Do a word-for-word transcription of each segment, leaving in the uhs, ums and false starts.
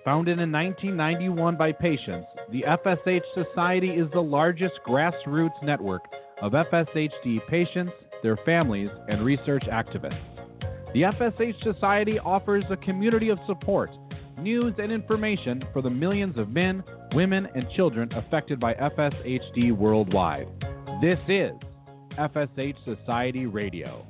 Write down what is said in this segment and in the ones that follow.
Founded in nineteen ninety-one by patients, the F S H Society is the largest grassroots network of F S H D patients, their families, and research activists. The F S H Society offers a community of support, news, and information for the millions of men, women, and children affected by F S H D worldwide. This is F S H Society Radio.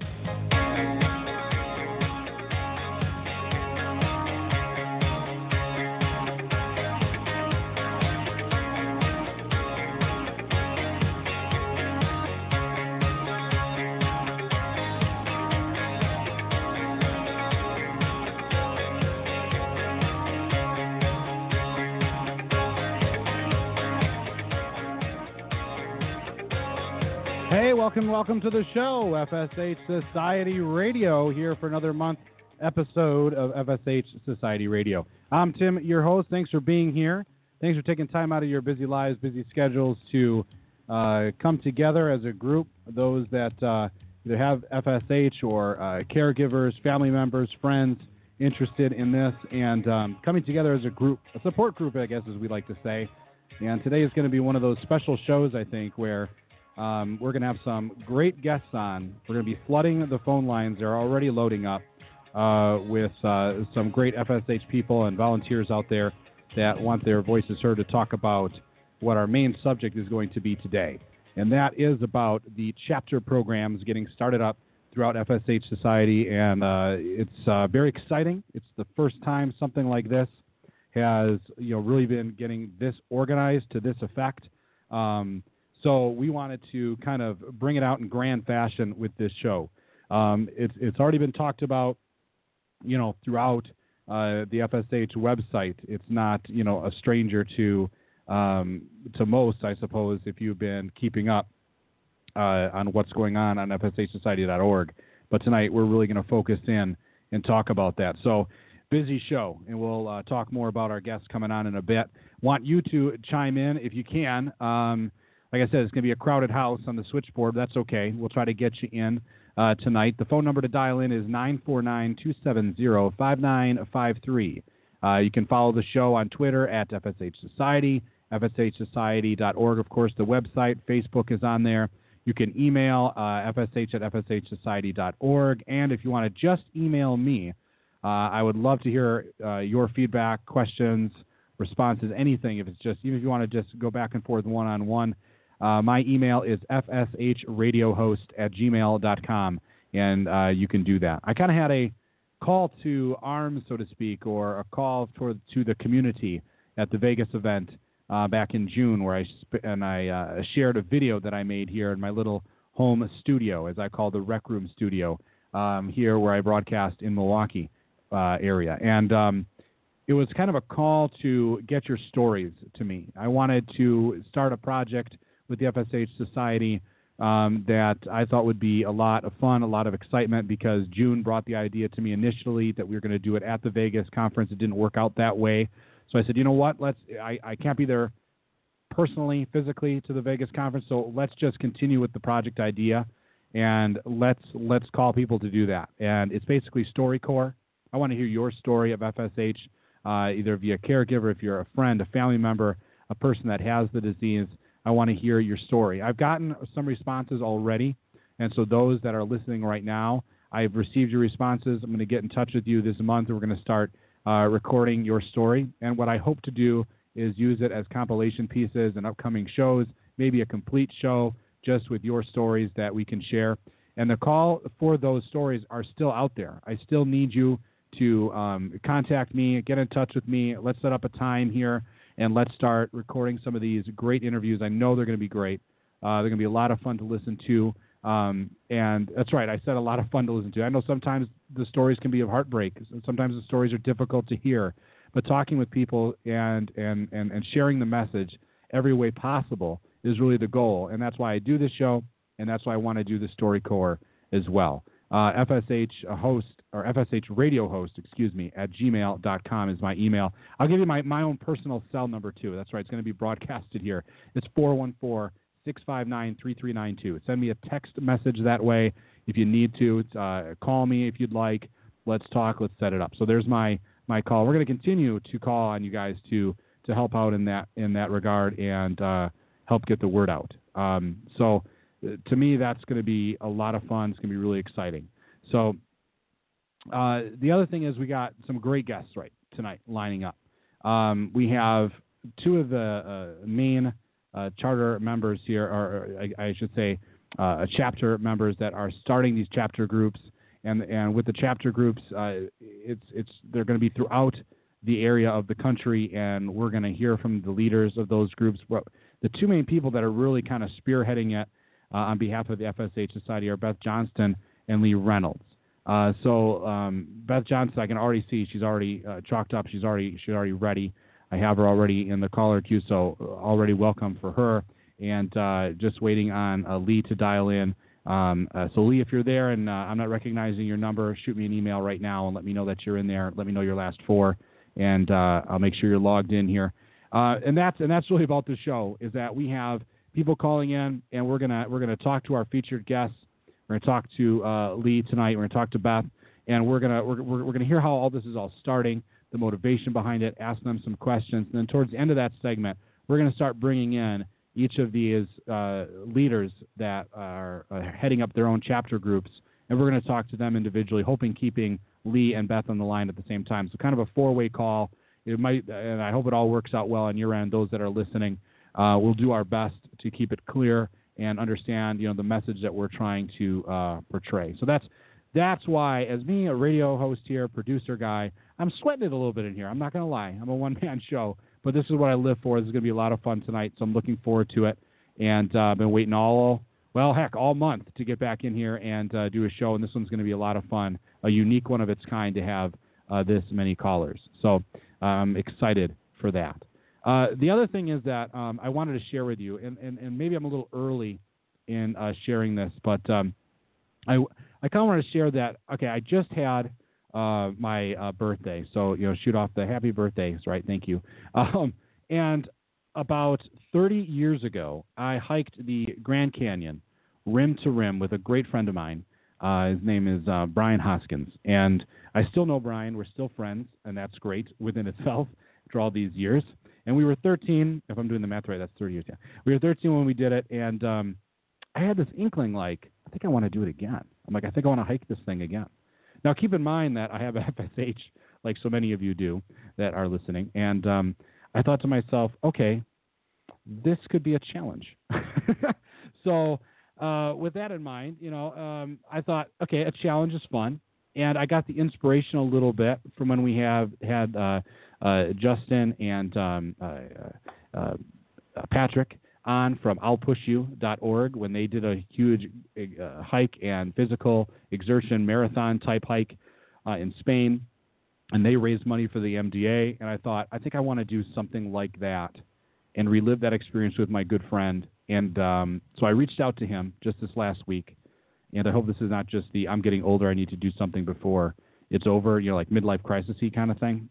Hey, welcome, welcome to the show, F S H Society Radio, here for another month episode of F S H Society Radio. I'm Tim, your host. Thanks for being here. Thanks for taking time out of your busy lives, busy schedules to uh, come together as a group, those that uh, either have F S H or uh, caregivers, family members, friends interested in this, and um, coming together as a group, a support group, I guess, as we like to say. And today is going to be one of those special shows, I think, where Um, we're going to have some great guests on. We're going to be flooding the phone lines. They're already loading up uh, with uh, some great F S H people and volunteers out there that want their voices heard to talk about what our main subject is going to be today. And that is about the chapter programs getting started up throughout F S H Society. And uh, it's uh, very exciting. It's the first time something like this has, you know, really been getting this organized to this effect. Um, So we wanted to kind of bring it out in grand fashion with this show. Um, it's it's already been talked about, you know, throughout uh, the F S H website. It's not, you know, a stranger to um, to most, I suppose, if you've been keeping up uh, on what's going on on F S H society dot org. But tonight we're really going to focus in and talk about that. So busy show, and we'll uh, talk more about our guests coming on in a bit. Want you to chime in if you can. Um, Like I said, it's going to be a crowded house on the switchboard. That's okay. We'll try to get you in uh, tonight. The phone number to dial in is nine four nine, two seven zero, five nine five three. Uh, you can follow the show on Twitter at F S H Society, F S H society dot org, of course, the website. Facebook is on there. You can email uh, F S H at F S H society dot org. And if you want to just email me, uh, I would love to hear uh, your feedback, questions, responses, anything. If it's just, even if you want to just go back and forth one-on-one, Uh, my email is f s h radio host at gmail dot com, and uh, you can do that. I kind of had a call to arms, so to speak, or a call toward, to the community at the Vegas event uh, back in June, where I sp- and I uh, shared a video that I made here in my little home studio, as I call the Rec Room studio, um, here where I broadcast in Milwaukee uh, area. And um, it was kind of a call to get your stories to me. I wanted to start a project with the F S H Society um, that I thought would be a lot of fun, a lot of excitement, because June brought the idea to me initially that we were going to do it at the Vegas conference. It didn't work out that way. So I said, you know what, let's. I, I can't be there personally, physically to the Vegas conference, so let's just continue with the project idea, and let's let's call people to do that. And it's basically StoryCorps. I want to hear your story of F S H, uh, either via caregiver, if you're a friend, a family member, a person that has the disease. I want to hear your story. I've gotten some responses already, and so those that are listening right now, I've received your responses. I'm going to get in touch with you this month. We're going to start uh, recording your story, and what I hope to do is use it as compilation pieces and upcoming shows, maybe a complete show just with your stories that we can share. And the call for those stories are still out there. I still need you to um, contact me, get in touch with me. Let's set up a time here, and let's start recording some of these great interviews. I know they're going to be great. Uh, they're going to be a lot of fun to listen to. Um, and that's right, I said a lot of fun to listen to. I know sometimes the stories can be of heartbreak. Sometimes the stories are difficult to hear. But talking with people and, and, and, and sharing the message every way possible is really the goal. And that's why I do this show, and that's why I want to do the StoryCorps as well. Uh, F S H host, or F S H radio host, excuse me, at gmail dot com is my email. I'll give you my, my own personal cell number, too. That's right. It's going to be broadcasted here. It's four one four, six five nine, three three nine two. Send me a text message that way if you need to. Uh, call me if you'd like. Let's talk. Let's set it up. So there's my my call. We're going to continue to call on you guys to to help out in that in that regard and uh, help get the word out. Um, so uh, to me, that's going to be a lot of fun. It's going to be really exciting. So uh, the other thing is we got some great guests right tonight lining up. Um, we have two of the uh, main uh, charter members here, or, or I, I should say uh, chapter members that are starting these chapter groups. And and with the chapter groups, uh, it's it's they're going to be throughout the area of the country, and we're going to hear from the leaders of those groups. Well, the two main people that are really kind of spearheading it uh, on behalf of the F S H Society are Beth Johnston and Lee Reynolds. Uh, so um, Beth Johnston, I can already see she's already uh, chalked up. She's already she's already ready. I have her already in the caller queue, so already welcome for her. And uh, just waiting on uh, Lee to dial in. Um, uh, so, Lee, if you're there and uh, I'm not recognizing your number, shoot me an email right now and let me know that you're in there. Let me know your last four, and uh, I'll make sure you're logged in here. Uh, and that's and that's really about the show, is that we have people calling in, and we're gonna we're gonna talk to our featured guests. We're gonna talk to uh, Lee tonight. We're gonna talk to Beth, and we're gonna we're, we're we're gonna hear how all this is all starting, the motivation behind it, ask them some questions, and then towards the end of that segment, we're gonna start bringing in each of these uh, leaders that are uh, heading up their own chapter groups, and we're going to talk to them individually, hoping keeping Lee and Beth on the line at the same time. So kind of a four-way call. It might, and I hope it all works out well on your end, those that are listening. Uh, we'll do our best to keep it clear and understand, you know, the message that we're trying to uh, portray. So that's that's why, as me, a radio host here, producer guy, I'm sweating it a little bit in here. I'm not going to lie. I'm a one-man show. But this is what I live for. This is going to be a lot of fun tonight, so I'm looking forward to it. And uh, I've been waiting all, well, heck, all month to get back in here and uh, do a show, and this one's going to be a lot of fun, a unique one of its kind to have uh, this many callers. So I'm excited for that. Uh, the other thing is that um, I wanted to share with you, and, and, and maybe I'm a little early in uh, sharing this, but um, I, I kind of want to share that, okay, I just had Uh, my uh, birthday. So, you know, shoot off the happy birthdays, right? Thank you. Um, and about thirty years ago, I hiked the Grand Canyon rim to rim with a great friend of mine. Uh, his name is uh, Brian Hoskins. And I still know Brian. We're still friends, and that's great within itself after all these years. And we were thirteen. If I'm doing the math right, that's thirty years. Yeah. We were thirteen when we did it, and um, I had this inkling like, I think I want to do it again. I'm like, I think I want to hike this thing again. Now, keep in mind that I have a F S H, like so many of you do that are listening, and um, I thought to myself, okay, this could be a challenge. So uh, with that in mind, you know, um, I thought, okay, a challenge is fun, and I got the inspiration a little bit from when we have had uh, uh, Justin and um, uh, uh, Patrick on from I'll Push You dot org when they did a huge uh, hike and physical exertion marathon type hike uh, in Spain, and they raised money for the M D A, and I thought, I think I want to do something like that and relive that experience with my good friend. And um, so I reached out to him just this last week, and I hope this is not just the I'm getting older, I need to do something before it's over, you know, like midlife crisis-y kind of thing.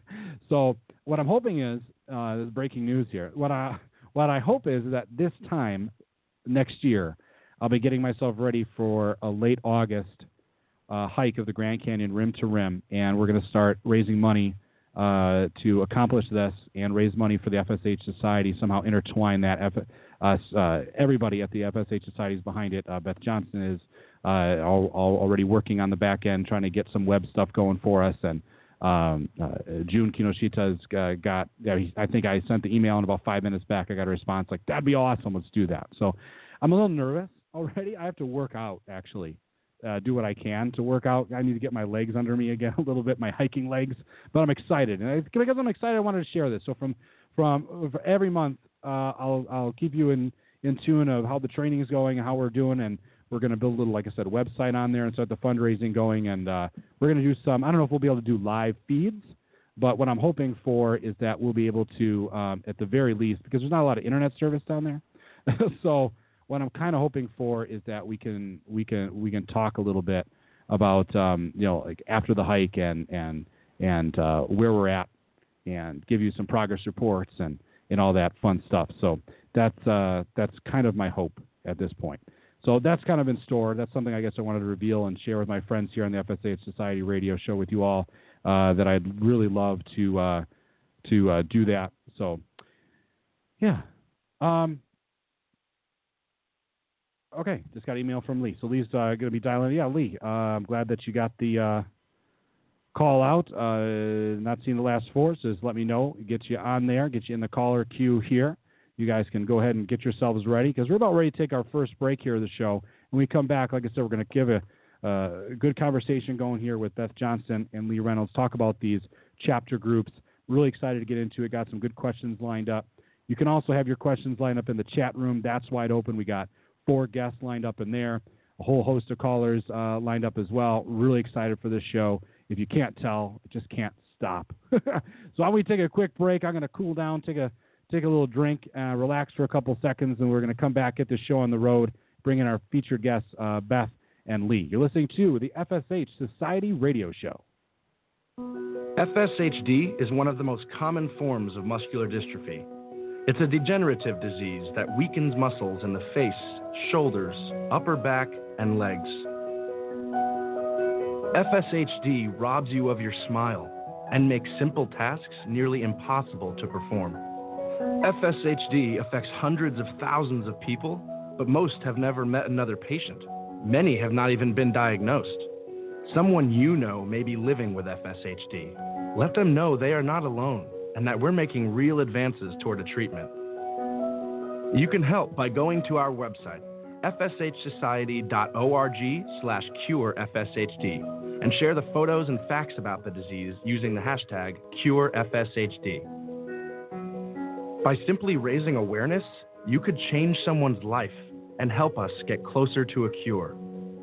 So what I'm hoping is, uh, this is breaking news here, what I What I hope is that this time next year, I'll be getting myself ready for a late August uh, hike of the Grand Canyon rim to rim, and we're going to start raising money uh, to accomplish this and raise money for the F S H Society, somehow intertwine that. F- uh, uh, everybody at the F S H Society is behind it. Uh, Beth Johnston is uh, all, all already working on the back end, trying to get some web stuff going for us, and Um, uh, June Kinoshita's uh, got, uh, I think I sent the email and about five minutes back I got a response like, that'd be awesome, let's do that. So I'm a little nervous already. I have to work out, actually, uh, do what I can to work out. I need to get my legs under me again a little bit, my hiking legs, but I'm excited. And I, because I'm excited, I wanted to share this. So from, from for every month, uh, I'll, I'll keep you in, in tune of how the training is going and how we're doing, and we're going to build a little, like I said, website on there and start the fundraising going. And uh, we're going to do some, I don't know if we'll be able to do live feeds, but what I'm hoping for is that we'll be able to, um, at the very least, because there's not a lot of internet service down there. So what I'm kind of hoping for is that we can we can we can talk a little bit about um, you know, like after the hike and and and uh, where we're at, and give you some progress reports and, and all that fun stuff. So that's uh, that's kind of my hope at this point. So that's kind of in store. That's something I guess I wanted to reveal and share with my friends here on the F S H Society Radio Show with you all. Uh, that I'd really love to uh, to uh, do that. So, yeah. Um, okay, just got an email from Lee. So Lee's uh, going to be dialing. Yeah, Lee. Uh, I'm glad that you got the uh, call out. Uh, not seeing the last four, so just let me know. Get you on there. Get you in the caller queue here. You guys can go ahead and get yourselves ready because we're about ready to take our first break here of the show. When we come back, like I said, we're going to give a, uh, a good conversation going here with Beth Johnson and Lee Reynolds. Talk about these chapter groups. Really excited to get into it. Got some good questions lined up. You can also have your questions lined up in the chat room. That's wide open. We got four guests lined up in there. A whole host of callers uh, lined up as well. Really excited for this show. If you can't tell, it just can't stop. So I'm going to take a quick break. I'm going to cool down, take a take a little drink, uh, relax for a couple seconds, and we're going to come back, get the show on the road, bring in our featured guests, uh, Beth and Lee. You're listening to the F S H Society Radio Show. F S H D is one of the most common forms of muscular dystrophy. It's a degenerative disease that weakens muscles in the face, shoulders, upper back, and legs. F S H D robs you of your smile and makes simple tasks nearly impossible to perform. F S H D affects hundreds of thousands of people, but most have never met another patient. Many have not even been diagnosed. Someone you know may be living with F S H D. Let them know they are not alone and that we're making real advances toward a treatment. You can help by going to our website, f s h society dot org slash cure F S H D, and share the photos and facts about the disease using the hashtag cure F S H D. By simply raising awareness, you could change someone's life and help us get closer to a cure.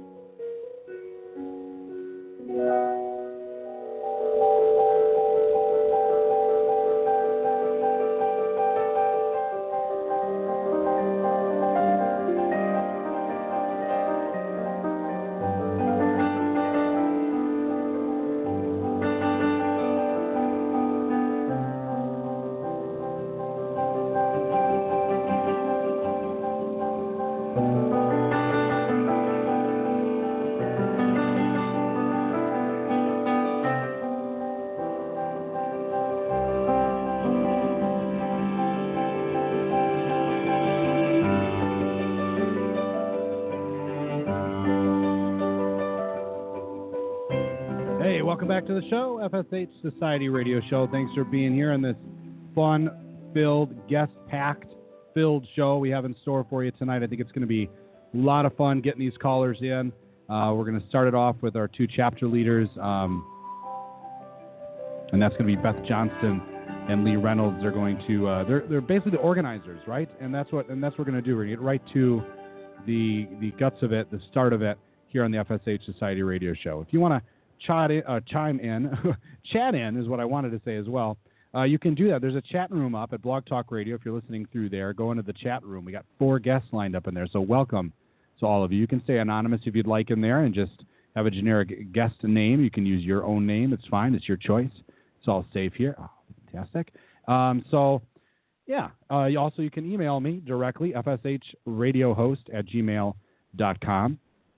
Back to the show, F S H Society Radio Show. Thanks for being here on this fun-filled, guest-packed, filled show we have in store for you tonight. I think it's going to be a lot of fun getting these callers in. Uh, we're going to start it off with our two chapter leaders, um, and that's going to be Beth Johnson and Lee Reynolds. They're going to uh, they're they're basically the organizers, right? And that's what and that's what we're going to do. We're going to get right to the the guts of it, the start of it here on the F S H Society Radio Show. If you want to Chat in, uh, chime in, chat in is what I wanted to say as well. Uh, you can do that. There's a chat room up at Blog Talk Radio. If you're listening through there, go into the chat room. We got four guests lined up in there, so welcome to all of you. You can stay anonymous if you'd like in there and just have a generic guest name. You can use your own name. It's fine. It's your choice. It's all safe here. Oh, fantastic. Um, so, yeah. Uh, you also, you can email me directly, f s h radio host at gmail dot com.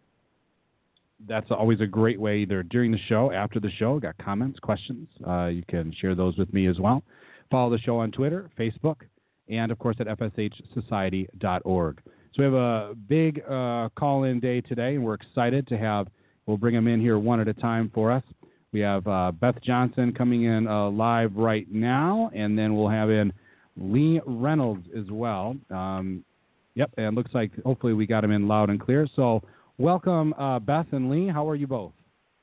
That's always a great way, either during the show, after the show. Got comments, questions. Uh, you can share those with me as well. Follow the show on Twitter, Facebook, and, of course, at f s h society dot org. So we have a big uh, call-in day today, and we're excited to have, we'll bring them in here one at a time for us. We have uh, Beth Johnson coming in uh, live right now, and then we'll have in Lee Reynolds as well. Um, yep, and it looks like hopefully we got him in loud and clear. So welcome, uh, Beth and Lee. How are you both?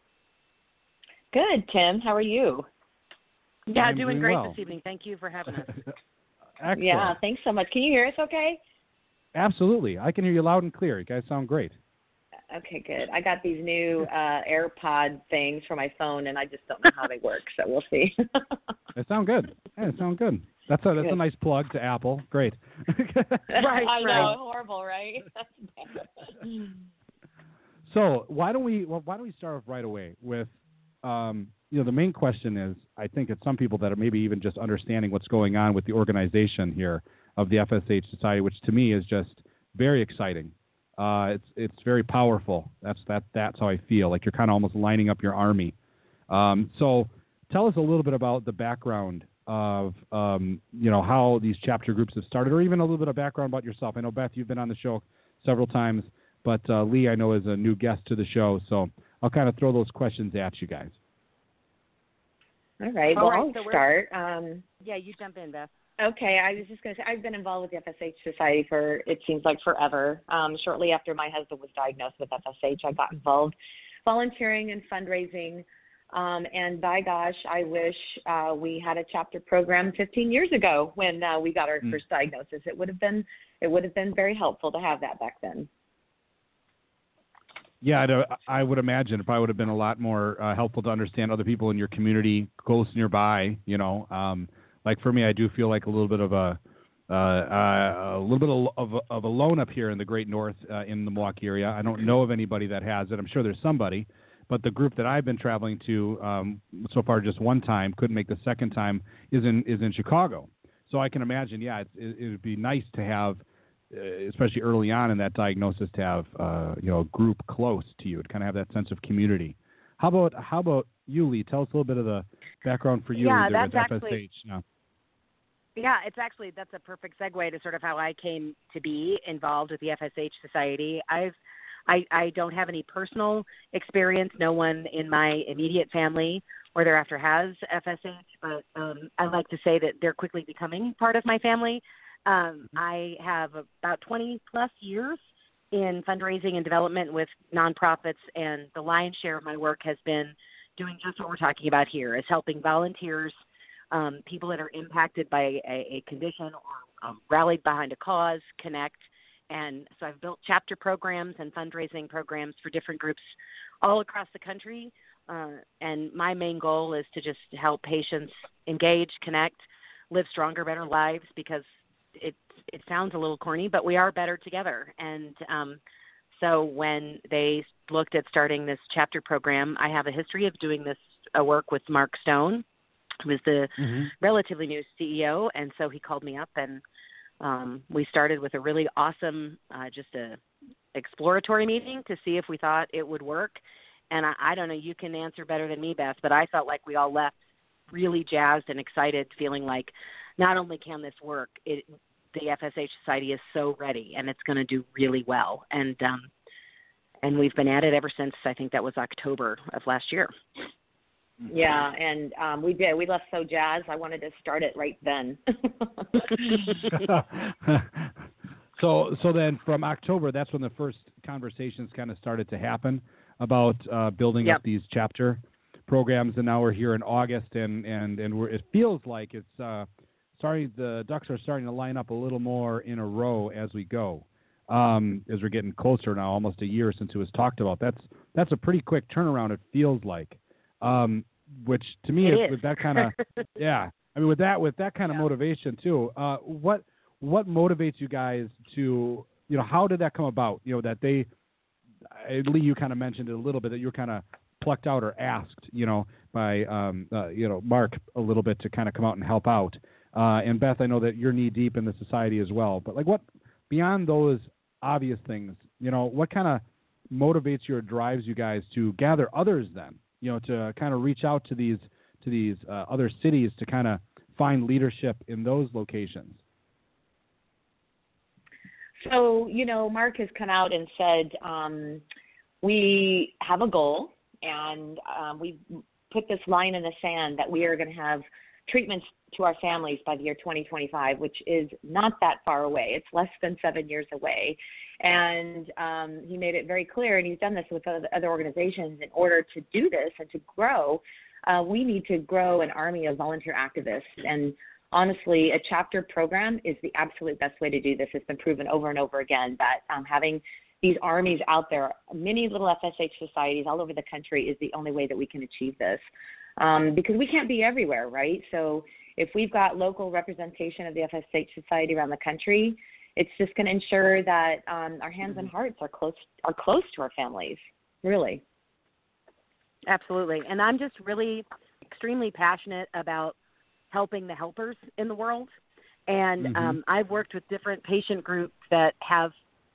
Good, Tim. How are you? Yeah, I'm doing great well. this evening. Thank you for having us. Excellent. Yeah, thanks so much. Can you hear us okay? Absolutely. I can hear you loud and clear. You guys sound great. Okay, good. I got these new uh, AirPod things for my phone, and I just don't know how they work, so we'll see. They sound good. Yeah, they sound good. That's a, that's Good. a nice plug to Apple. Great. Right, I know, right. horrible, right? So why don't we well, why don't we start off right away with um, you know the main question is I think it's some people that are maybe even just understanding what's going on with the organization here of the F S H Society, which to me is just very exciting. Uh, it's it's very powerful. That's that that's how I feel. Like you're kind of almost lining up your army. Um, so tell us a little bit about the background of um, you know how these chapter groups have started, or even a little bit of background about yourself. I know Beth, you've been on the show several times, but uh, Lee, I know, is a new guest to the show. So I'll kind of throw those questions at you guys. All right. All Well, right, I'll so we're- start. Um, Yeah, you jump in, Beth. Okay, I was just going to say I've been involved with the F S H Society for, it seems like, forever. Um, shortly after my husband was diagnosed with F S H, I got involved volunteering and fundraising. Um, and by gosh, I wish uh, we had a chapter program fifteen years ago when uh, we got our mm. first diagnosis. It would have been it would have been very helpful to have that back then. Yeah, I would imagine it probably would have been a lot more uh, helpful to understand other people in your community close nearby. You know, um, like for me, I do feel like a little bit of a uh, uh, a little bit of, of, of a lone up here in the Great North uh, in the Milwaukee area. I don't know of anybody that has it. I'm sure there's somebody, but the group that I've been traveling to um, so far just one time, couldn't make the second time, is in is in Chicago. So I can imagine, yeah, it's, it it would be nice to have, especially early on in that diagnosis, to have uh, you know a group close to you, to kind of have that sense of community. How about how about you, Lee? Tell us a little bit of the background for you yeah, there with that's F S H. Actually, no. Yeah, it's actually that's a perfect segue to sort of how I came to be involved with the F S H Society. I've I, I don't have any personal experience. No one in my immediate family or thereafter has F S H, but um, I like to say that they're quickly becoming part of my family. Um, I have about twenty plus years in fundraising and development with nonprofits, and the lion's share of my work has been doing just what we're talking about here, is helping volunteers, um, people that are impacted by a, a condition or um, rallied behind a cause, connect. And so I've built chapter programs and fundraising programs for different groups all across the country. Uh, and my main goal is to just help patients engage, connect, live stronger, better lives, because it it sounds a little corny, but we are better together. And um, so when they looked at starting this chapter program, I have a history of doing this uh, work with Mark Stone, who is the mm-hmm. relatively new C E O. And so he called me up, and um, we started with a really awesome, uh, just a exploratory meeting to see if we thought it would work. And I, I don't know, you can answer better than me, Beth, but I felt like we all left really jazzed and excited, feeling like not only can this work, it, the F S H Society is so ready, and it's going to do really well. And um, and we've been at it ever since, I think that was October of last year. Yeah, and um, we did. We left so jazzed, I wanted to start it right then. so so then from October, that's when the first conversations kind of started to happen about uh, building yep. up these chapter programs, and now we're here in August, and, and, and we're, it feels like it's uh, starting, the ducks are starting to line up a little more in a row as we go. Um, as we're getting closer now, almost a year since it was talked about. That's that's a pretty quick turnaround, it feels like. Um, which to me, it is, is. with that kind of, yeah, I mean, with that with that kind of yeah. motivation too. Uh, what what motivates you guys to, you know, how did that come about? You know, that they, Lee, you kind of mentioned it a little bit, that you were kind of plucked out or asked, you know, by um, uh, you know Mark a little bit to kind of come out and help out. Uh, and Beth, I know that you're knee deep in the society as well. But like, what beyond those obvious things, you know, what kind of motivates you or drives you guys to gather others then, you know, to kind of reach out to these to these uh, other cities to kind of find leadership in those locations? So, you know, Mark has come out and said, um, we have a goal, and um, we put this line in the sand that we are going to have treatments to our families by the year twenty twenty-five, which is not that far away. It's less than seven years away. And um, he made it very clear, and he's done this with other organizations, in order to do this and to grow, uh, we need to grow an army of volunteer activists. And honestly, a chapter program is the absolute best way to do this. It's been proven over and over again that um, having these armies out there, many little F S H societies all over the country, is the only way that we can achieve this. Um, because we can't be everywhere, right? So if we've got local representation of the F S H Society around the country, it's just going to ensure that um, our hands and hearts are close are close to our families, really. Absolutely. And I'm just really extremely passionate about helping the helpers in the world. And mm-hmm. um, I've worked with different patient groups that have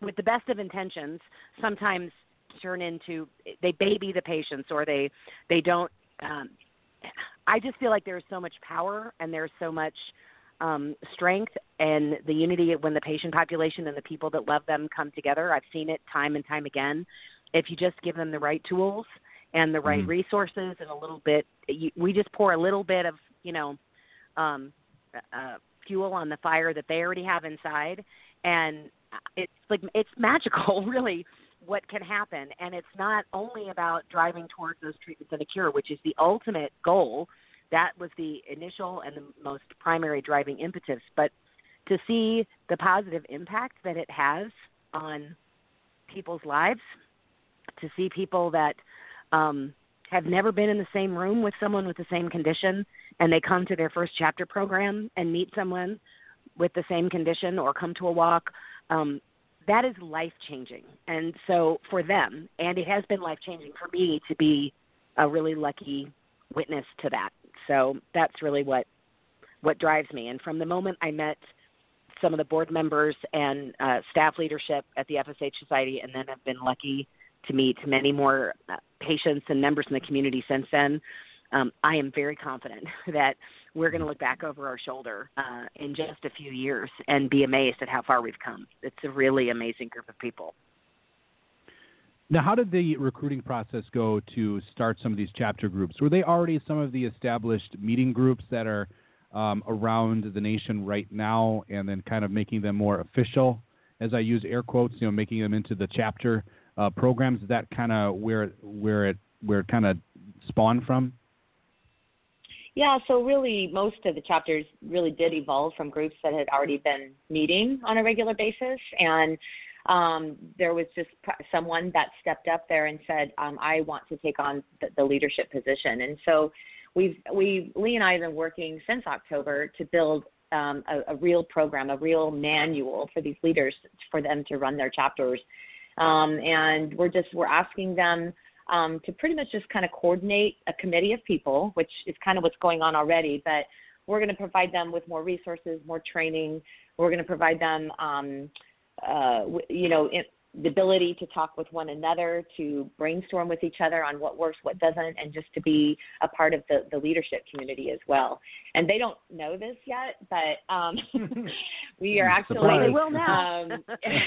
with the best of intentions, sometimes turn into they baby the patients or they they don't. Um, I just feel like there's so much power and there's so much um, strength and the unity when the patient population and the people that love them come together. I've seen it time and time again. If you just give them the right tools and the right mm. resources and a little bit, you, we just pour a little bit of, you know, um, uh, fuel on the fire that they already have inside. And it's like, it's magical, really, what can happen. And it's not only about driving towards those treatments and a cure, which is the ultimate goal. That was the initial and the most primary driving impetus. But to see the positive impact that it has on people's lives, to see people that um, have never been in the same room with someone with the same condition, and they come to their first chapter program and meet someone with the same condition or come to a walk, um, that is life-changing. And so for them, and it has been life-changing for me to be a really lucky witness to that. So that's really what what drives me. And from the moment I met some of the board members and uh, staff leadership at the F S H Society, and then I've been lucky to meet many more uh, patients and members in the community since then, um, I am very confident that we're going to look back over our shoulder uh, in just a few years and be amazed at how far we've come. It's a really amazing group of people. Now, how did the recruiting process go to start some of these chapter groups? Were they already some of the established meeting groups that are um, around the nation right now, and then kind of making them more official, as I use air quotes, you know, making them into the chapter uh, programs? Is that kind of where where it where it kind of spawned from? Yeah, so really most of the chapters really did evolve from groups that had already been meeting on a regular basis, and um, there was just someone that stepped up there and said, um, I want to take on the, the leadership position. And so we've, we, Lee and I have been working since October to build um, a, a real program, a real manual for these leaders for them to run their chapters. Um, and we're just, we're asking them um, to pretty much just kind of coordinate a committee of people, which is kind of what's going on already, but we're going to provide them with more resources, more training. We're going to provide them, um, uh, you know, in, the ability to talk with one another, to brainstorm with each other on what works, what doesn't, and just to be a part of the, the leadership community as well. And they don't know this yet, but um, we are actually – They will now. Um,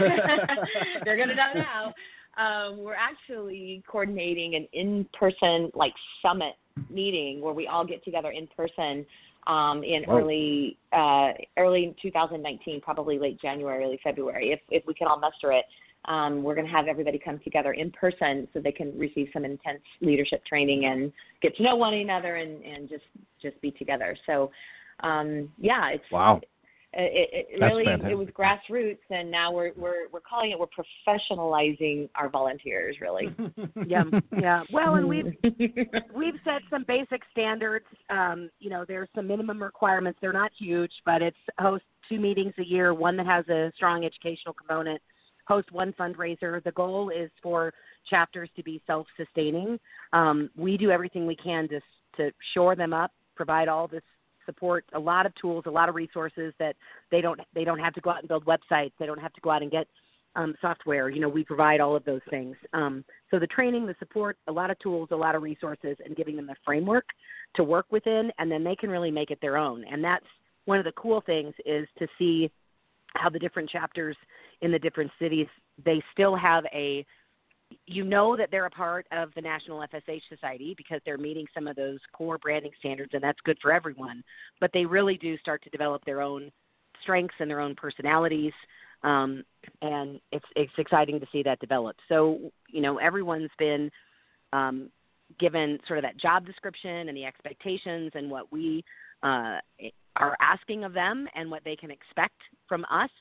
they're going to know now. Um, we're actually coordinating an in-person, like, summit meeting where we all get together in person um, in Whoa. early uh, early two thousand nineteen, probably late January, early February, if if we can all muster it. Um, we're going to have everybody come together in person so they can receive some intense leadership training and get to know one another and, and just, just be together. So, um, yeah, it's wow. It, it really fantastic. It was grassroots, and now we're we're we're calling it we're professionalizing our volunteers. Really, yeah, yeah. Well, and we've we've set some basic standards. Um, you know, there's some minimum requirements. They're not huge, but it's host two meetings a year, one that has a strong educational component. Host one fundraiser. The goal is for chapters to be self-sustaining. Um, we do everything we can to to shore them up, provide all this support, a lot of tools, a lot of resources that they don't they don't have to go out and build websites. They don't have to go out and get um, software. You know, we provide all of those things. Um, so the training, the support, a lot of tools, a lot of resources, and giving them a framework to work within, and then they can really make it their own. And that's one of the cool things is to see how the different chapters in the different cities, they still have a you know that they're a part of the National F S H Society because they're meeting some of those core branding standards, and that's good for everyone. But they really do start to develop their own strengths and their own personalities, um, and it's it's exciting to see that develop. So, you know, everyone's been um, given sort of that job description and the expectations and what we uh, are asking of them and what they can expect from us.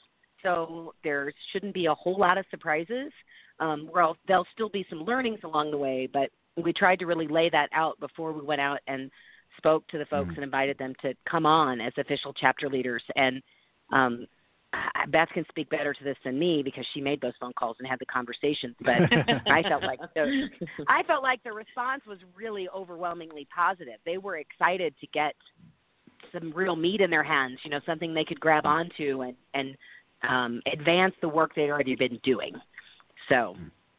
So there shouldn't be a whole lot of surprises. Um, well, there'll still be some learnings along the way, but we tried to really lay that out before we went out and spoke to the folks mm-hmm. and invited them to come on as official chapter leaders. And um, Beth can speak better to this than me because she made those phone calls and had the conversations. But I felt like the, I felt like the response was really overwhelmingly positive. They were excited to get some real meat in their hands, you know, something they could grab onto and, and um, advance the work they've already been doing. So,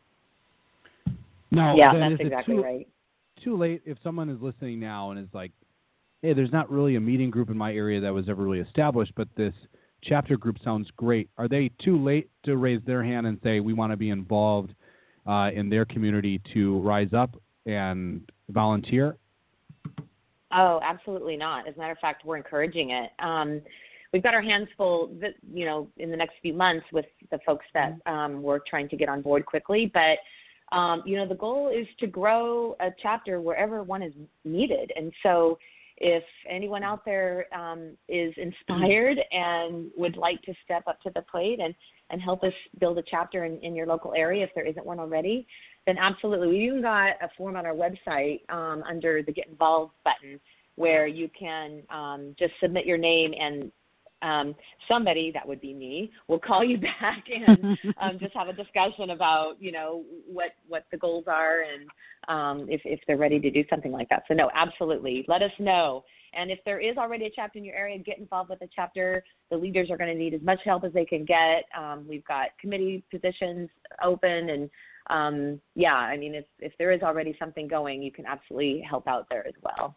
no, yeah, then that's is exactly it too, right. Too late if someone is listening now and is like, hey, there's not really a meeting group in my area that was ever really established, but this chapter group sounds great. Are they too late to raise their hand and say we want to be involved uh, in their community to rise up and volunteer? Oh, absolutely not. As a matter of fact, we're encouraging it. Um, we've got our hands full, you know, in the next few months with the folks that um, we're trying to get on board quickly. But, um, you know, the goal is to grow a chapter wherever one is needed. And so if anyone out there um, is inspired and would like to step up to the plate and, and help us build a chapter in, in your local area, if there isn't one already, then absolutely. We even got a form on our website um, under the Get Involved button where you can um, just submit your name, and um, somebody, that would be me, will call you back and um, just have a discussion about, you know, what, what the goals are and um, if, if they're ready to do something like that. So, no, absolutely. Let us know. And if there is already a chapter in your area, get involved with the chapter. The leaders are going to need as much help as they can get. Um, we've got committee positions open, and um, yeah, I mean, if, if there is already something going, you can absolutely help out there as well.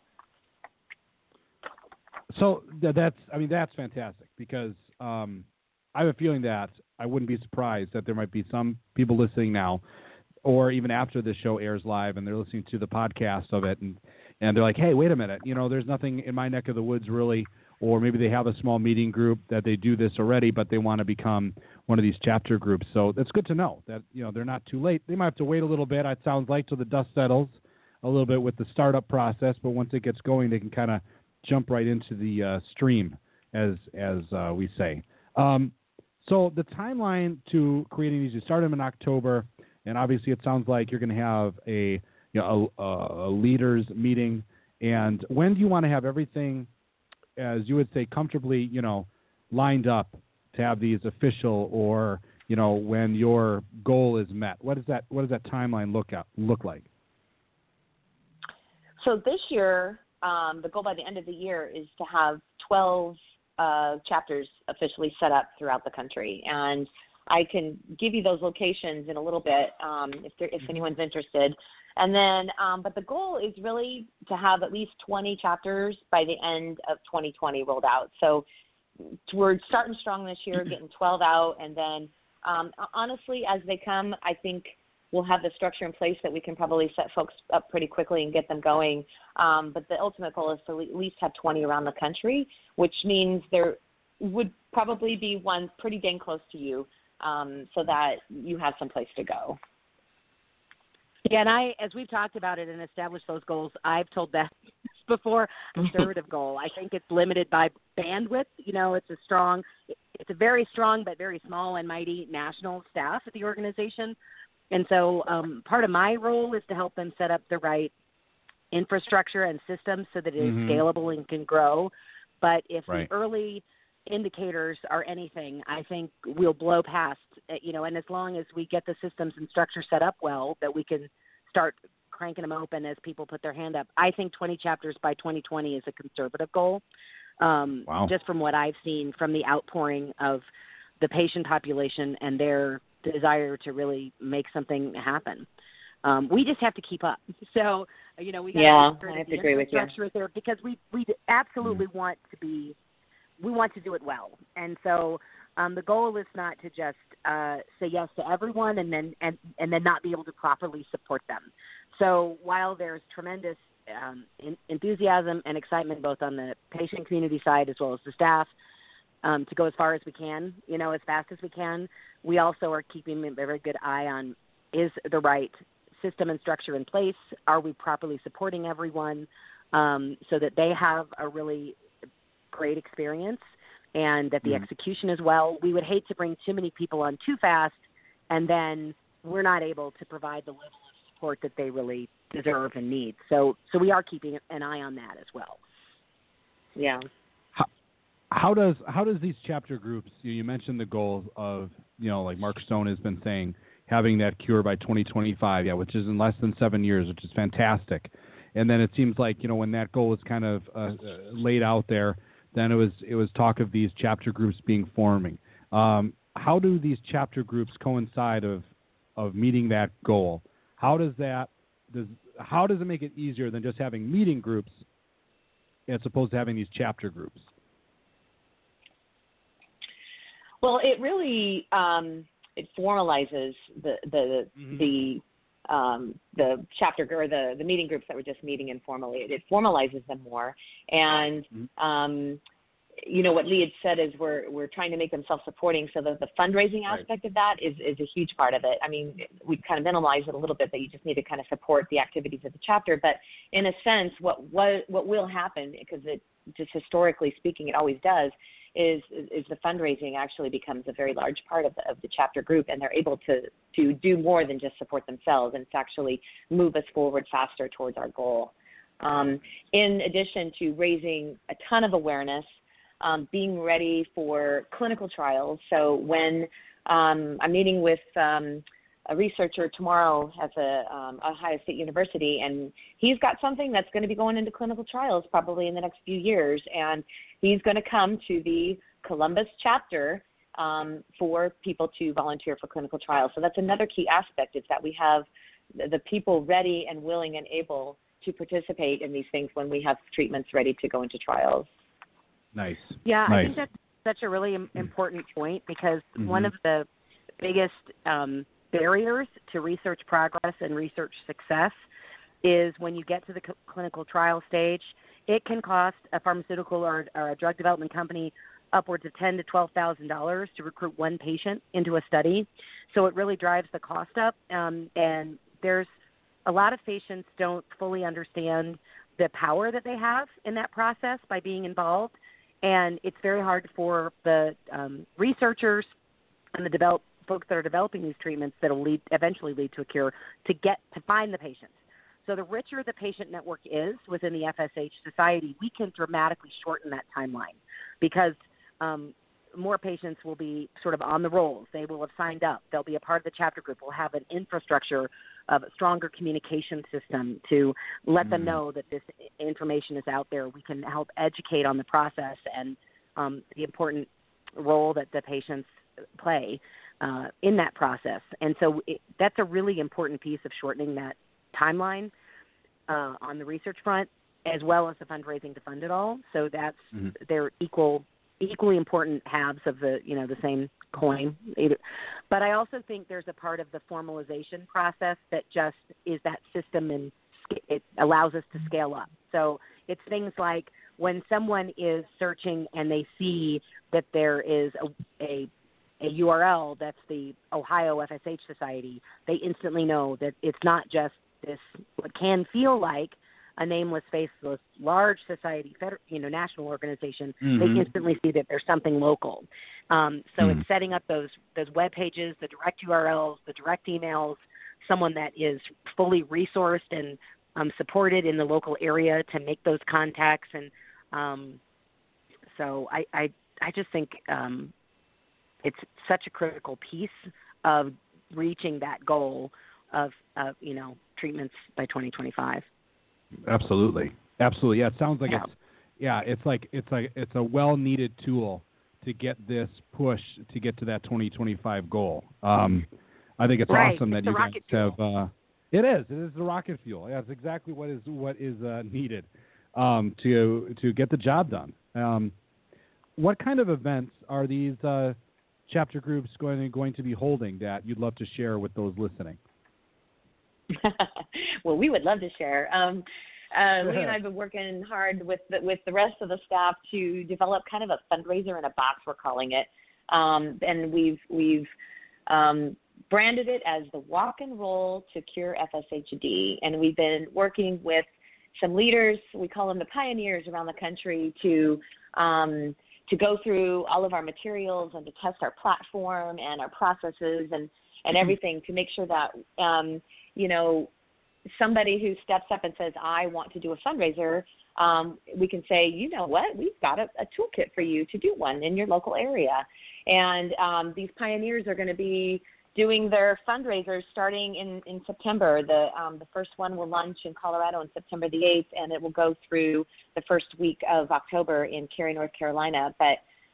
So that's, I mean, that's fantastic because um, I have a feeling that I wouldn't be surprised that there might be some people listening now, or even after the show airs live and they're listening to the podcast of it, and, and they're like, hey, wait a minute, you know, there's nothing in my neck of the woods really, or maybe they have a small meeting group that they do this already, but they want to become one of these chapter groups. So that's good to know that, you know, they're not too late. They might have to wait a little bit, it sounds like, till the dust settles a little bit with the startup process, but once it gets going, they can kind of jump right into the uh, stream, as as uh, we say. Um, so the timeline to creating these, you start them in October, and obviously it sounds like you're going to have a you know a, a leaders meeting. And when do you want to have everything, as you would say, comfortably, you know, lined up to have these official, or you know, when your goal is met? What does that what does that timeline look at look like? So this year, Um, the goal by the end of the year is to have twelve uh, chapters officially set up throughout the country. And I can give you those locations in a little bit um, if, there, if anyone's interested. And then, um, but the goal is really to have at least twenty chapters by the end of twenty twenty rolled out. So we're starting strong this year, getting twelve out. And then, um, honestly, as they come, I think we'll have the structure in place that we can probably set folks up pretty quickly and get them going. Um, but the ultimate goal is to at least have twenty around the country, which means there would probably be one pretty dang close to you um, so that you have some place to go. Yeah, and I, as we've talked about it and established those goals, I've told that before, conservative goal. I think it's limited by bandwidth. You know, it's a strong, it's a very strong but very small and mighty national staff at the organization. And so um, part of my role is to help them set up the right infrastructure and systems so that it is mm-hmm. scalable and can grow. But if right. the early indicators are anything, I think we'll blow past, you know, and as long as we get the systems and structure set up well, that we can start cranking them open as people put their hand up. I think twenty chapters by twenty twenty is a conservative goal, um, wow. just from what I've seen from the outpouring of the patient population and their desire to really make something happen. Um, we just have to keep up. So, you know, we got yeah, to I have to agree with you. There because we we absolutely mm-hmm. want to be, we want to do it well. And so um, the goal is not to just uh, say yes to everyone and then and, and then not be able to properly support them. So while there's tremendous um, in, enthusiasm and excitement both on the patient community side as well as the staff, Um, to go as far as we can, you know, as fast as we can. We also are keeping a very good eye on, is the right system and structure in place? Are we properly supporting everyone um, so that they have a really great experience and that the mm-hmm. execution is well? We would hate to bring too many people on too fast and then we're not able to provide the level of support that they really deserve and need. So, so we are keeping an eye on that as well. Yeah. How does how does these chapter groups, you, you mentioned the goal of, you know, like Mark Stone has been saying, having that cure by twenty twenty-five, yeah, which is in less than seven years, which is fantastic. And then it seems like, you know, when that goal was kind of uh, uh, laid out there, then it was it was talk of these chapter groups being forming. Um, how do these chapter groups coincide of of meeting that goal? How does that does how does it make it easier than just having meeting groups as opposed to having these chapter groups? Well, it really um, it formalizes the the mm-hmm. the um, the chapter or the the meeting groups that were just meeting informally. It, it formalizes them more, and mm-hmm. um, you know what Lee had said is we're we're trying to make them self-supporting, so that the fundraising aspect right. of that is is a huge part of it. I mean, we kind of minimize it a little bit that you just need to kind of support the activities of the chapter, but in a sense, what what what will happen, because it just historically speaking, it always does, is is the fundraising actually becomes a very large part of the of the chapter group, and they're able to to do more than just support themselves, and to actually move us forward faster towards our goal. Um, in addition to raising a ton of awareness. Um, being ready for clinical trials. So when um, I'm meeting with um, a researcher tomorrow at the um, Ohio State University, and he's got something that's going to be going into clinical trials probably in the next few years, and he's going to come to the Columbus chapter um, for people to volunteer for clinical trials. So that's another key aspect, is that we have the people ready and willing and able to participate in these things when we have treatments ready to go into trials. Nice. Yeah, nice. I think that's such a really important point, because mm-hmm. one of the biggest um, barriers to research progress and research success is when you get to the c- clinical trial stage, it can cost a pharmaceutical or, or a drug development company upwards of ten thousand to twelve thousand dollars to recruit one patient into a study. So it really drives the cost up, um, and there's a lot of patients don't fully understand the power that they have in that process by being involved. And it's very hard for the um, researchers and the develop, folks that are developing these treatments that will lead, eventually lead to a cure, to get to find the patients. So the richer the patient network is within the F S H Society, we can dramatically shorten that timeline, because um, more patients will be sort of on the rolls. They will have signed up. They'll be a part of the chapter group. We'll have an infrastructure of a stronger communication system to let mm. them know that this information is out there. We can help educate on the process and um, the important role that the patients play uh, in that process. And so it, that's a really important piece of shortening that timeline uh, on the research front, as well as the fundraising to fund it all. So that's mm-hmm. they're equal equally important halves of the, you know, the same coin. But I also think there's a part of the formalization process that just is that system, and it allows us to scale up. So it's things like when someone is searching and they see that there is a, a, a U R L that's the Ohio F S H Society, they instantly know that it's not just this, what can feel like a nameless, faceless, large society, feder- you know, national organization. Mm-hmm. They instantly see that there's something local. Um, so mm-hmm. it's setting up those those web pages, the direct U R Ls, the direct emails, someone that is fully resourced and um, supported in the local area to make those contacts. And um, so I, I I just think um, it's such a critical piece of reaching that goal of, of you know, treatments by twenty twenty-five. Absolutely, absolutely. Yeah, it sounds like yeah. it's yeah, it's like it's like it's a well-needed tool to get this push to get to that twenty twenty-five goal. Um, I think it's right. awesome it's that you guys fuel. have. Uh, it is. It is the rocket fuel. Yeah, it's exactly what is what is uh, needed um, to to get the job done. Um, what kind of events are these uh, chapter groups going to, going to be holding that you'd love to share with those listening? Well, we would love to share. Um, uh, Lee and I have been working hard with the, with the rest of the staff to develop kind of a fundraiser in a box, we're calling it, um, and we've we've um, branded it as the Walk and Roll to Cure F S H D, and we've been working with some leaders, we call them the pioneers around the country, to um, to go through all of our materials and to test our platform and our processes and and everything to make sure that um, you know, somebody who steps up and says, I want to do a fundraiser, um, we can say, you know what, we've got a, a toolkit for you to do one in your local area. And um, these pioneers are going to be doing their fundraisers starting in, in September. The um, the first one will launch in Colorado on September the eighth, and it will go through the first week of October in Cary, North Carolina. But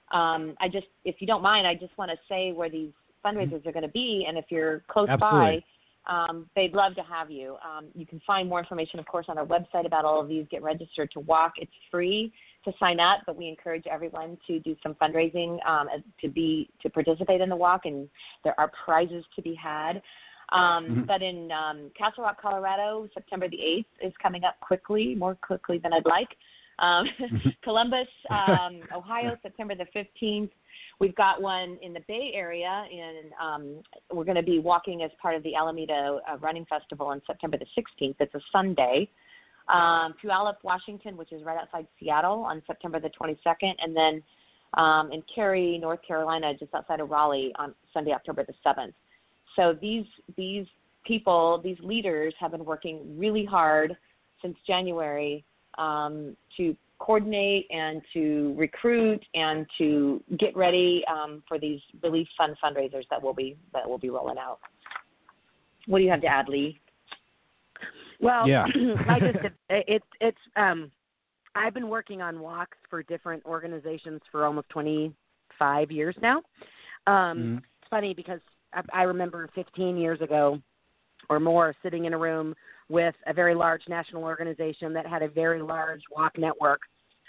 um, I just, if you don't mind, I just want to say where these fundraisers are going to be, and if you're close Absolutely. by, um, they'd love to have you. Um, you can find more information, of course, on our website about all of these. Get registered to walk. It's free to sign up, but we encourage everyone to do some fundraising um, to be to participate in the walk, and there are prizes to be had. Um, Mm-hmm. But in um, Castle Rock, Colorado, September the eighth is coming up quickly, more quickly than I'd like. Um, Columbus, um, Ohio, September the fifteenth. We've got one in the Bay Area, and um, we're going to be walking as part of the Alameda uh, Running Festival on September the sixteenth. It's a Sunday. Um, Puyallup, Washington, which is right outside Seattle, on September the twenty-second, and then um, in Cary, North Carolina, just outside of Raleigh, on Sunday, October the seventh. So these these people, these leaders, have been working really hard since January um, to coordinate and to recruit and to get ready um, for these really fun fundraisers that will be that will be rolling out. What do you have to add, Lee? Well, Yeah. I just it's it's um I've been working on walks for different organizations for almost twenty-five years now. Um, Mm-hmm. It's funny because I, I remember fifteen years ago or more sitting in a room with a very large national organization that had a very large walk network.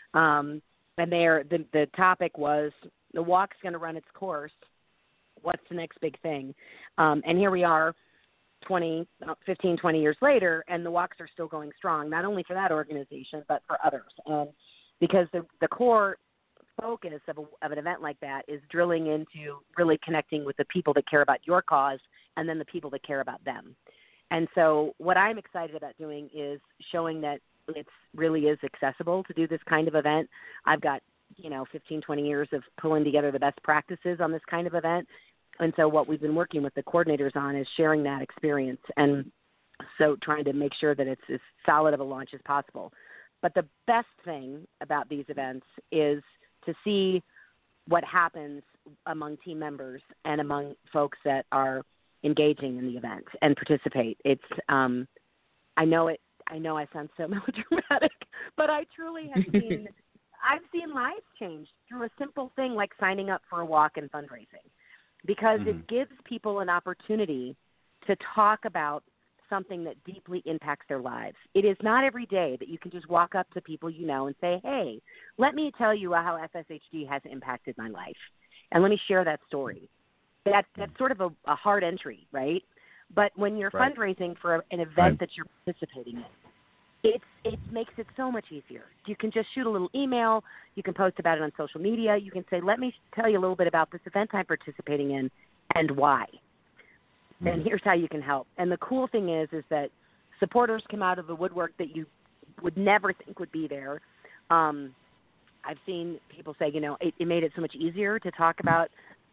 Um, and there, the, the topic was the walk's going to run its course. What's the next big thing? Um, and here we are twenty, fifteen, twenty years later, and the walks are still going strong, not only for that organization, but for others. And because the, the core focus of, a, of an event like that is drilling into really connecting with the people that care about your cause and then the people that care about them. And so what I'm excited about doing is showing that it really is accessible to do this kind of event. I've got, you know, fifteen, twenty years of pulling together the best practices on this kind of event. And so what we've been working with the coordinators on is sharing that experience, and so trying to make sure that it's as solid of a launch as possible. But the best thing about these events is to see what happens among team members and among folks that are engaging in the event and participate. It's, um, I know it, I know I sound so melodramatic, but I truly have seen, I've seen lives change through a simple thing like signing up for a walk and fundraising, because Mm-hmm. it gives people an opportunity to talk about something that deeply impacts their lives. It is not every day that you can just walk up to people you know and say, hey, let me tell you how F S H D has impacted my life, and let me share that story. That, that's sort of a, a hard entry, right? But when you're Right. fundraising for an event Right. that you're participating in, it, it makes it so much easier. You can just shoot a little email. You can post about it on social media. You can say, let me tell you a little bit about this event I'm participating in and why. Mm-hmm. And here's how you can help. And the cool thing is, is that supporters come out of the woodwork that you would never think would be there. Um, I've seen people say, you know, it, it made it so much easier to talk about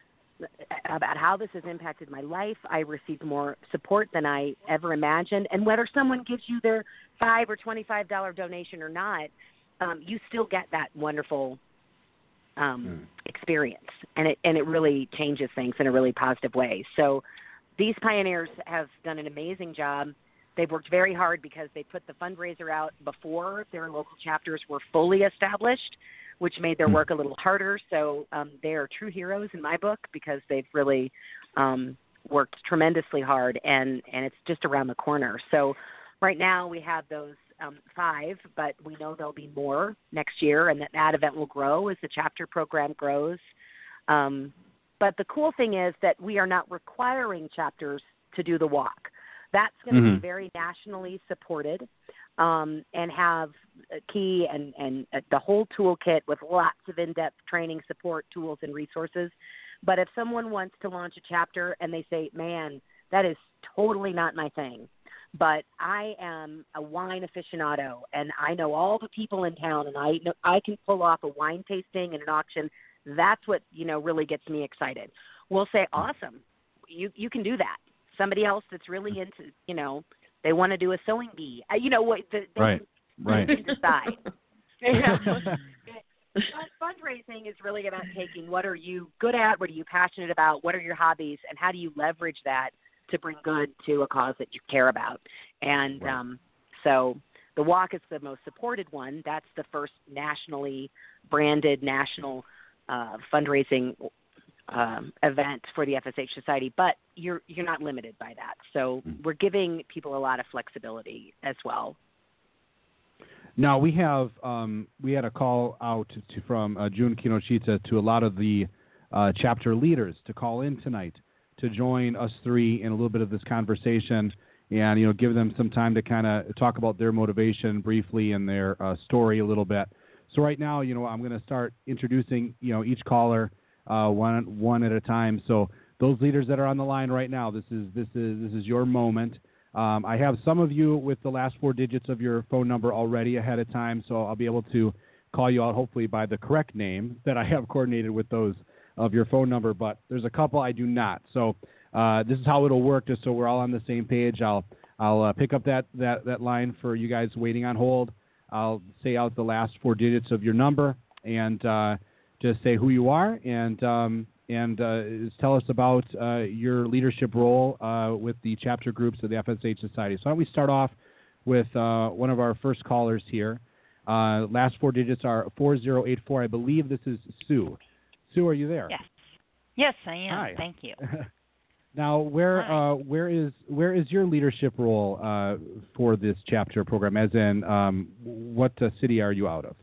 about how this has impacted my life. I received more support than I ever imagined. And whether someone gives you their five or twenty-five dollar donation or not, um, you still get that wonderful um, Mm. experience, and it and it really changes things in a really positive way. So these pioneers have done an amazing job. They've worked very hard because they put the fundraiser out before their local chapters were fully established, which made their work a little harder. So um, they are true heroes in my book because they've really um, worked tremendously hard, and, and it's just around the corner. So right now we have those um, five, but we know there'll be more next year, and that that event will grow as the chapter program grows. Um, but the cool thing is that we are not requiring chapters to do the walk. That's going to Mm-hmm. be very nationally supported um, and have a key and, and uh, the whole toolkit with lots of in-depth training, support, tools, and resources. But if someone wants to launch a chapter and they say, man, that is totally not my thing, but I am a wine aficionado and I know all the people in town and I know I can pull off a wine tasting and an auction, that's what, you know, really gets me excited. We'll say, awesome, you you can do that. Somebody else that's really into, you know, they want to do a sewing bee. Uh, you know what? The, they Right, can, right. They can decide. Yeah. Fundraising is really about taking what are you good at, what are you passionate about, what are your hobbies, and how do you leverage that to bring good to a cause that you care about. And Right. um, so the walk is the most supported one. That's the first nationally branded national uh, fundraising um, event for the F S H Society, but you're you're not limited by that. So we're giving people a lot of flexibility as well. Now we have um, we had a call out to, from uh, June Kinoshita to a lot of the uh, chapter leaders to call in tonight to join us three in a little bit of this conversation, and you know give them some time to kind of talk about their motivation briefly and their uh, story a little bit. So right now, you know, I'm going to start introducing you know each caller uh, one one at a time. So those leaders that are on the line right now, this is this is this is your moment. Um, I have some of you with the last four digits of your phone number already ahead of time, so I'll be able to call you out hopefully by the correct name that I have coordinated with those of your phone number, but there's a couple I do not. So uh, this is how it'll work, just so we're all on the same page. I'll I'll uh, pick up that, that, that line for you guys waiting on hold. I'll say out the last four digits of your number and uh, just say who you are and um, and uh, tell us about uh, your leadership role uh, with the chapter groups of the F S H Society. So why don't we start off with uh, one of our first callers here. Uh, last four digits are four zero eight four. I believe this is Sue. Sue, are you there? Yes. Yes, I am. Hi. Thank you. Now, where uh, where is where is your leadership role uh, for this chapter program? As in, um, what uh, city are you out of?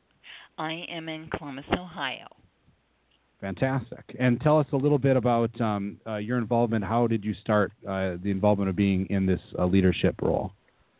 I am in Columbus, Ohio. Fantastic. And tell us a little bit about um, uh, your involvement. How did you start uh, the involvement of being in this uh, leadership role?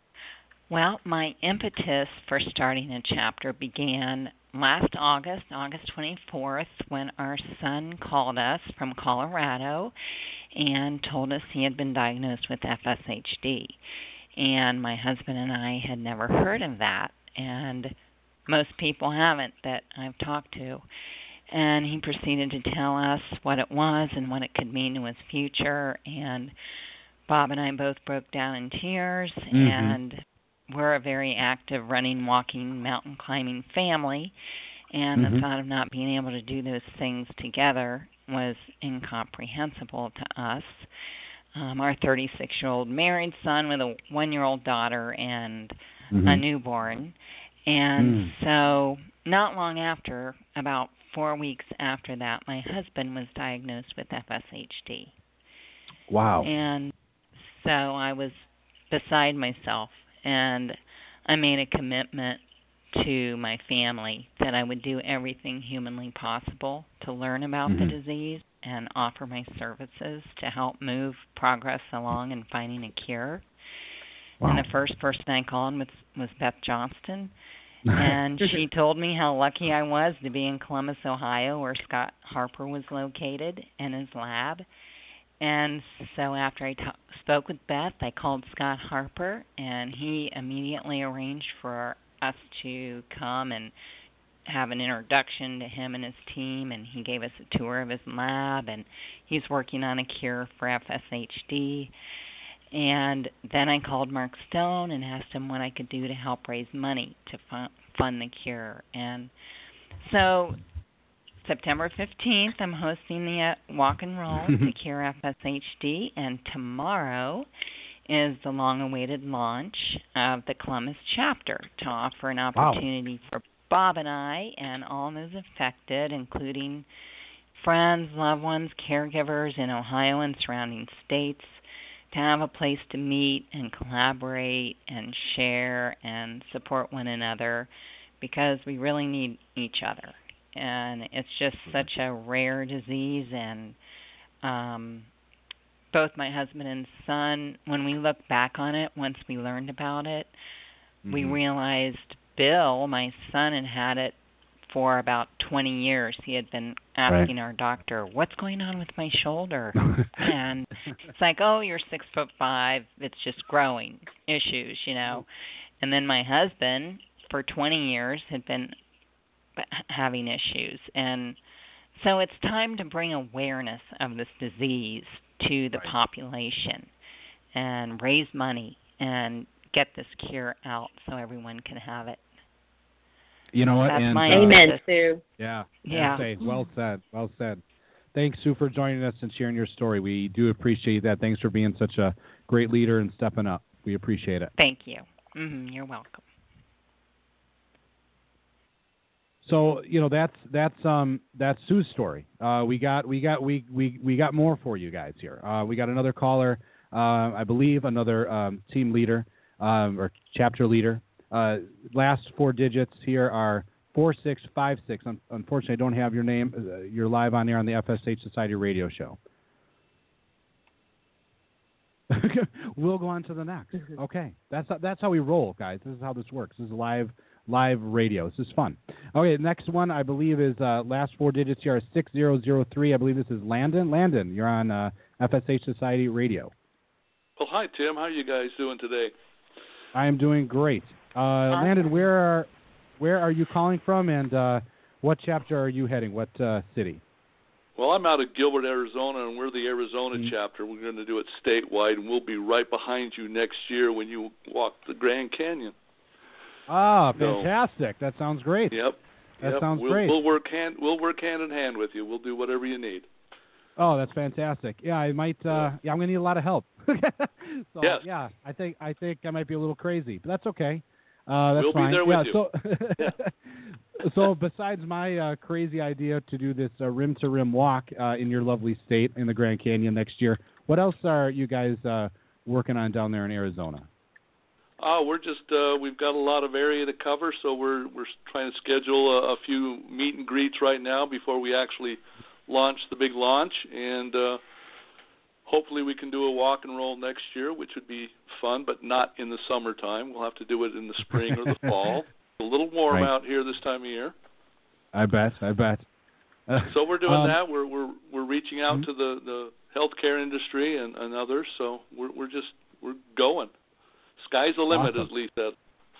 Well, my impetus for starting a chapter began last August, August twenty-fourth, when our son called us from Colorado and told us he had been diagnosed with F S H D. And my husband and I had never heard of that, and most people haven't that I've talked to. And he proceeded to tell us what it was and what it could mean to his future. And Bob and I both broke down in tears. Mm-hmm. And we're a very active running, walking, mountain climbing family. And mm-hmm. the thought of not being able to do those things together was incomprehensible to us. Um, our thirty-six-year-old married son with a one-year-old daughter and mm-hmm. a newborn. And mm. so not long after, about four weeks after that, my husband was diagnosed with F S H D. Wow. And so I was beside myself, and I made a commitment to my family that I would do everything humanly possible to learn about mm-hmm. the disease and offer my services to help move progress along in finding a cure. Wow. And the first person I called was, was Beth Johnston. And she told me how lucky I was to be in Columbus, Ohio, where Scott Harper was located in his lab. And so after I t- spoke with Beth, I called Scott Harper, and he immediately arranged for us to come and have an introduction to him and his team, and he gave us a tour of his lab, and he's working on a cure for F S H D. And then I called Mark Stone and asked him what I could do to help raise money to fund, fund the cure. And so September fifteenth, I'm hosting the uh, Walk and Roll to cure F S H D, and tomorrow is the long-awaited launch of the Columbus chapter to offer an opportunity wow. for Bob and I and all those affected, including friends, loved ones, caregivers in Ohio and surrounding states, to have a place to meet and collaborate and share and support one another, because we really need each other. And it's just such a rare disease, and um, both my husband and son, when we look back on it, once we learned about it, mm-hmm. we realized Bill, my son, had had it for about twenty years. He had been asking right. our doctor, what's going on with my shoulder? And it's like, oh, you're six foot five. It's just growing issues, you know. And then my husband, for twenty years, had been having issues. And so it's time to bring awareness of this disease to the right. population and raise money and get this cure out so everyone can have it. You know what? That's and, my uh, Amen, Sue. Yeah. Yeah. Say, well said. Well said. Thanks, Sue, for joining us and sharing your story. We do appreciate that. Thanks for being such a great leader and stepping up. We appreciate it. Thank you. Mm-hmm. You're welcome. So you know that's that's um that's Sue's story. Uh, we got we got we, we we got more for you guys here. Uh, we got another caller, uh, I believe, another um, team leader um, or chapter leader. Uh, last four digits here are four six five six. Un- unfortunately, I don't have your name. Uh, you're live on air on the F S H Society radio show. We'll go on to the next. Okay, that's that's how we roll, guys. This is how this works. This is live live radio. This is fun. Okay, the next one I believe is uh, last four digits here are six zero zero three. I believe this is Landon. Landon, you're on uh, F S H Society Radio. Well, hi Tim. How are you guys doing today? I am doing great. Uh, Landon, where are where are you calling from, and uh, what chapter are you heading? What uh, city? Well, I'm out of Gilbert, Arizona, and we're the Arizona mm-hmm. chapter. We're going to do it statewide, and we'll be right behind you next year when you walk the Grand Canyon. Ah, fantastic! So, that sounds great. Yep. That yep. sounds we'll, great. We'll work hand we'll work hand in hand with you. We'll do whatever you need. Oh, that's fantastic. Yeah, I might. Uh, yeah. yeah, I'm going to need a lot of help. so, yes. Yeah, I think I think I might be a little crazy, but that's okay. Uh, that's we'll fine. be there yeah, with you. So, yeah. So besides my uh, crazy idea to do this uh, rim-to-rim walk uh, in your lovely state in the Grand Canyon next year, what else are you guys uh, working on down there in Arizona? Oh, we're just uh, we've got a lot of area to cover, so we're we're trying to schedule a, a few meet and greets right now before we actually launch the big launch, and uh, hopefully we can do a walk and roll next year, which would be fun, but not in the summertime. We'll have to do it in the spring or the fall. A little warm right. out here this time of year. I bet. I bet. Uh, so we're doing um, that. We're we're we're reaching out mm-hmm. to the, the healthcare industry and, and others. So we're we're just we're going. Sky's the limit, awesome. as Lee said.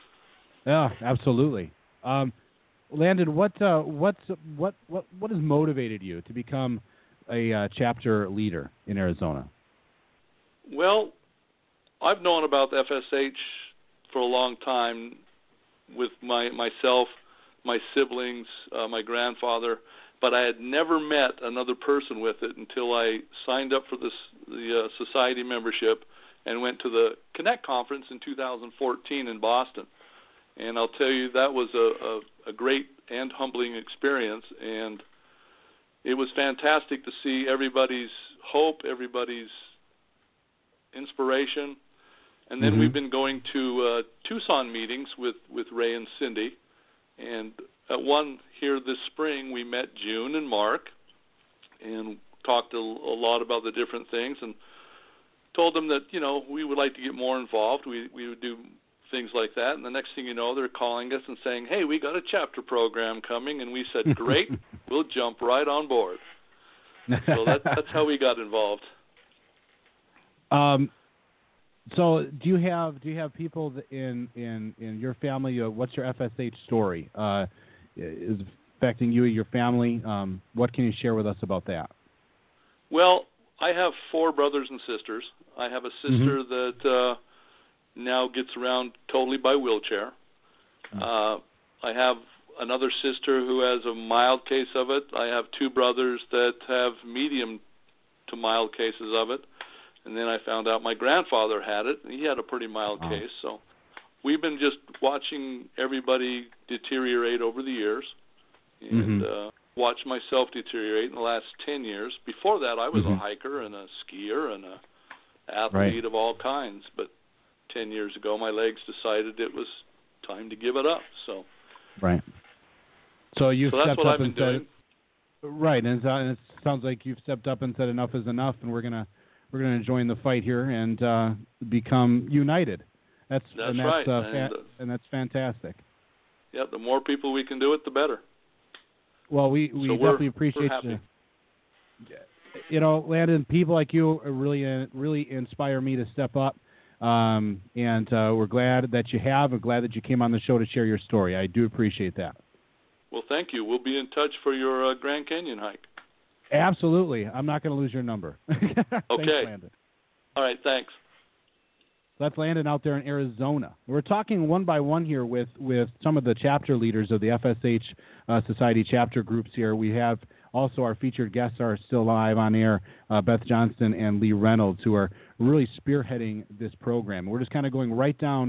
Yeah, absolutely. Um, Landon, what uh, what's what what what has motivated you to become a uh, chapter leader in Arizona? Well, I've known about the F S H for a long time. With my myself, my siblings, uh, my grandfather, but I had never met another person with it until I signed up for this the uh, society membership and went to the Connect conference in two thousand fourteen in Boston. And I'll tell you, that was a, a, a great and humbling experience, and it was fantastic to see everybody's hope, everybody's inspiration. And then mm-hmm. we've been going to uh, Tucson meetings with, with Ray and Cindy. And at one here this spring, we met June and Mark and talked a, a lot about the different things and told them that, you know, we would like to get more involved. We, we would do things like that. And the next thing you know, they're calling us and saying, hey, we got a chapter program coming. And we said, great, we'll jump right on board. So that, that's how we got involved. Um. So, do you have do you have people in in, in your family? Uh, what's your F S H story? Uh, is affecting you and your family? Um, what can you share with us about that? Well, I have four brothers and sisters. I have a sister mm-hmm. that uh, now gets around totally by wheelchair. Oh. Uh, I have another sister who has a mild case of it. I have two brothers that have medium to mild cases of it. And then I found out my grandfather had it, and he had a pretty mild oh. case. So we've been just watching everybody deteriorate over the years and mm-hmm. uh, watch myself deteriorate in the last ten years. Before that, I was mm-hmm. a hiker and a skier and a athlete right. of all kinds. But ten years ago, my legs decided it was time to give it up. So Right. So you so stepped that's what up I've been and doing. said, right, and, and it sounds like you've stepped up and said enough is enough, and we're gonna We're going to join the fight here and uh, become united. That's, that's, and that's right, uh, and, fa- uh, and that's fantastic. Yeah, the more people we can do it, the better. Well, we, we so definitely appreciate you. You know, Landon, people like you really uh, really inspire me to step up, um, and uh, we're glad that you have. We're glad that you came on the show to share your story. I do appreciate that. Well, thank you. We'll be in touch for your uh, Grand Canyon hike. Absolutely. I'm not going to lose your number. Okay. Thanks, Landon. All right, thanks. That's Landon out there in Arizona. We're talking one by one here with, with some of the chapter leaders of the F S H uh, Society chapter groups here. We have also our featured guests are still live on air, uh, Beth Johnston and Lee Reynolds, who are really spearheading this program. We're just kind of going right down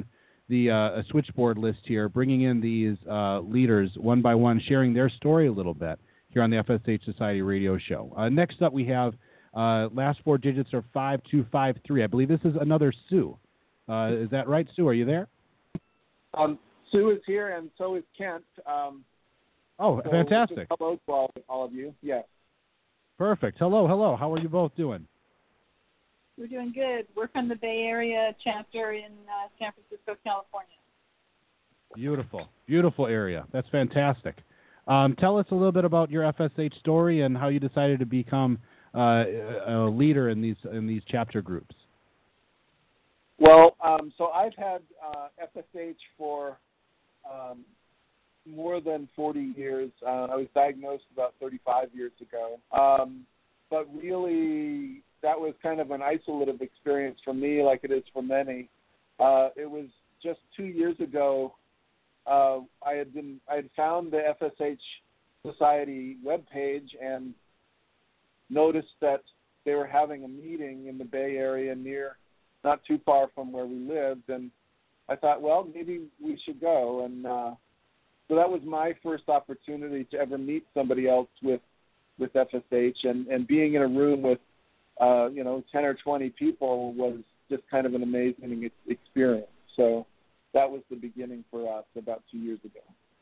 the uh, switchboard list here, bringing in these uh, leaders one by one, sharing their story a little bit here on the F S H Society Radio Show. Uh, next up, we have uh, last four digits are five two five three. I believe this is another Sue. Uh, is that right, Sue? Are you there? Um, Sue is here, and so is Kent. Um, oh, so fantastic. Hello to all, all of you. Yes. Perfect. Hello, hello. How are you both doing? We're doing good. We're from the Bay Area chapter in uh, San Francisco, California. Beautiful, beautiful area. That's fantastic. Um, tell us a little bit about your F S H story and how you decided to become uh, a leader in these in these chapter groups. Well, um, so I've had uh, F S H for um, more than forty years. Uh, I was diagnosed about thirty-five years ago. Um, but really, that was kind of an isolative experience for me, like it is for many. Uh, it was just two years ago. Uh, I had been I had found the F S H Society webpage and noticed that they were having a meeting in the Bay Area near, not too far from where we lived, and I thought, well, maybe we should go. And uh, so that was my first opportunity to ever meet somebody else with with F S H, and, and being in a room with Uh, you know, ten or twenty people was just kind of an amazing experience. So that was the beginning for us about two years ago.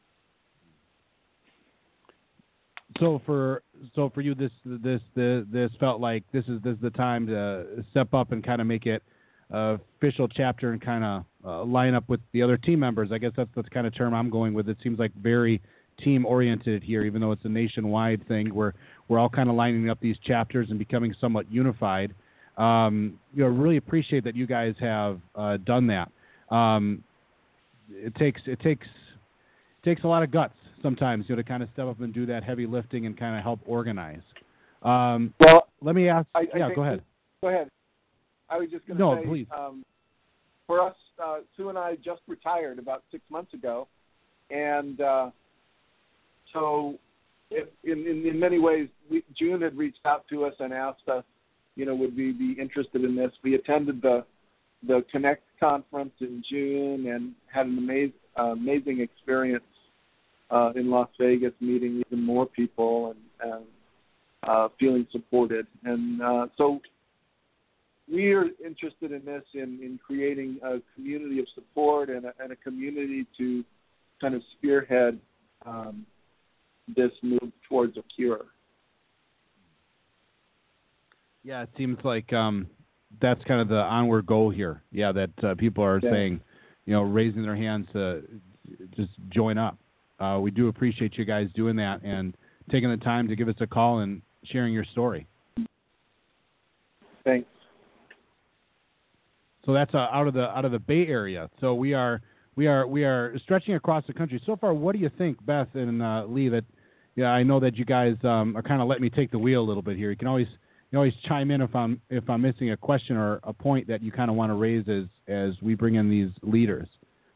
So for so for you, this this this, this felt like this is this is the time to step up and kind of make it uh, official chapter and kind of uh, line up with the other team members. I guess that's the kind of term I'm going with. It seems like very team oriented here, even though it's a nationwide thing. We're we're all kind of lining up these chapters and becoming somewhat unified. Um, you know, really appreciate that you guys have uh, done that. Um, it takes it takes it takes a lot of guts sometimes, you know, to kind of step up and do that heavy lifting and kind of help organize. Um, well, let me ask. I, I yeah, go ahead. Go ahead. I was just going to no, say, please. Um, for us, uh, Sue and I just retired about six months ago, and uh, so if, in, in in many ways, we, June had reached out to us and asked us, you know, would we be interested in this? We attended the the Connect conference in June and had an amazing uh, amazing experience uh, in Las Vegas, meeting even more people and, and uh, feeling supported. And uh, so we are interested in this, in, in creating a community of support and a, and a community to kind of spearhead um, this move towards a cure. Yeah, it seems like um, that's kind of the onward goal here. Yeah, that uh, people are yeah. saying, you know, raising their hands to just join up. Uh, we do appreciate you guys doing that and taking the time to give us a call and sharing your story. Thanks. So that's uh, out of the out of the Bay Area. So we are we are we are stretching across the country. So far, what do you think, Beth and uh, Lee? That yeah, I know that you guys um, are kind of letting me take the wheel a little bit here. You can always you always chime in if I'm if I'm missing a question or a point that you kind of want to raise as as we bring in these leaders.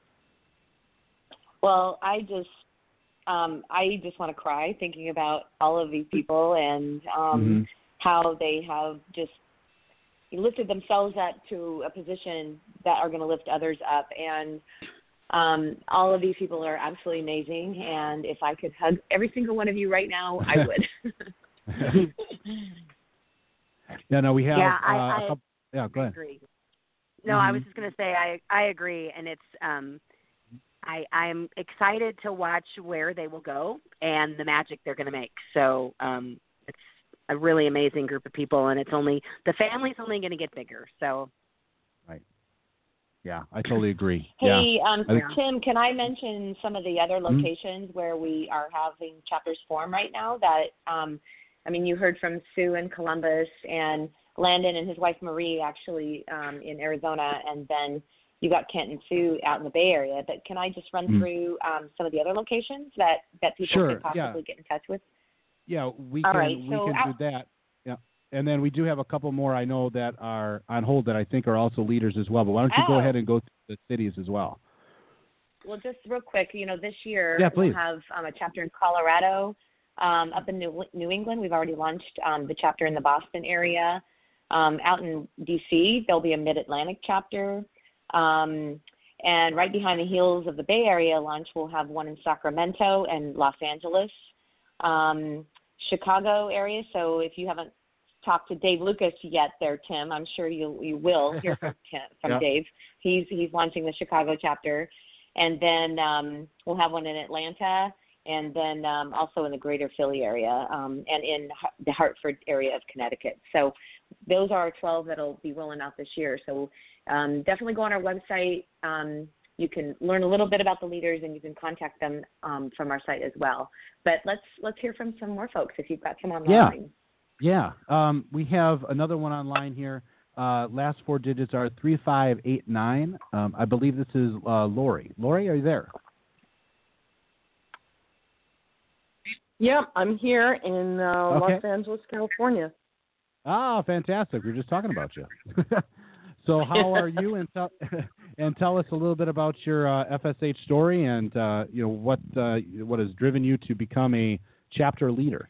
Well, I just um, I just want to cry thinking about all of these people and um, mm-hmm. how they have just lifted themselves up to a position that are going to lift others up. And um, all of these people are absolutely amazing. And if I could hug every single one of you right now, I would. yeah, no, we have. Yeah, I, uh, I, a couple, yeah, go ahead. I agree. No, mm-hmm. I was just going to say I I agree, and it's um, I I'm excited to watch where they will go and the magic they're going to make. So um, it's a really amazing group of people, and it's only the family's only going to get bigger. So, right, yeah, I totally agree. Hey, yeah. um, think, Tim, can I mention some of the other locations mm-hmm. where we are having chapters form right now? That um, I mean, you heard from Sue in Columbus and Landon and his wife Marie actually um, in Arizona, and then you got Kent and Sue out in the Bay Area. But can I just run mm-hmm. through um, some of the other locations that, that people sure, could possibly yeah. get in touch with? Yeah, we All can right, we so can out- do that. Yeah, and then we do have a couple more I know that are on hold that I think are also leaders as well. But why don't you oh. go ahead and go through the cities as well? Well, just real quick, you know, this year yeah, please. we'll have um, a chapter in Colorado, um, up in New, New England. We've already launched um, the chapter in the Boston area. Um, out in D C, there'll be a Mid-Atlantic chapter. Um, And right behind the heels of the Bay Area launch, we'll have one in Sacramento and Los Angeles, um, Chicago area. So if you haven't talked to Dave Lucas yet there, Tim, I'm sure you you will hear from, Tim, from yeah. Dave. He's he's launching the Chicago chapter. And then um, we'll have one in Atlanta, and then um, also in the greater Philly area, um, and in the Hartford area of Connecticut. So those are our twelve that will be rolling out this year. So um, definitely go on our website. Um, you can learn a little bit about the leaders, and you can contact them um, from our site as well. But let's let's hear from some more folks if you've got some online. Yeah, yeah. Um, we have another one online here. Uh, last four digits are three five eight nine. Um, I believe this is uh, Lori. Lori, are you there? Yep, I'm here in uh, okay. Los Angeles, California. Ah, fantastic. We were just talking about you. So how are you? And, tell, and tell us a little bit about your uh, F S H story and uh, you know what uh, what has driven you to become a chapter leader.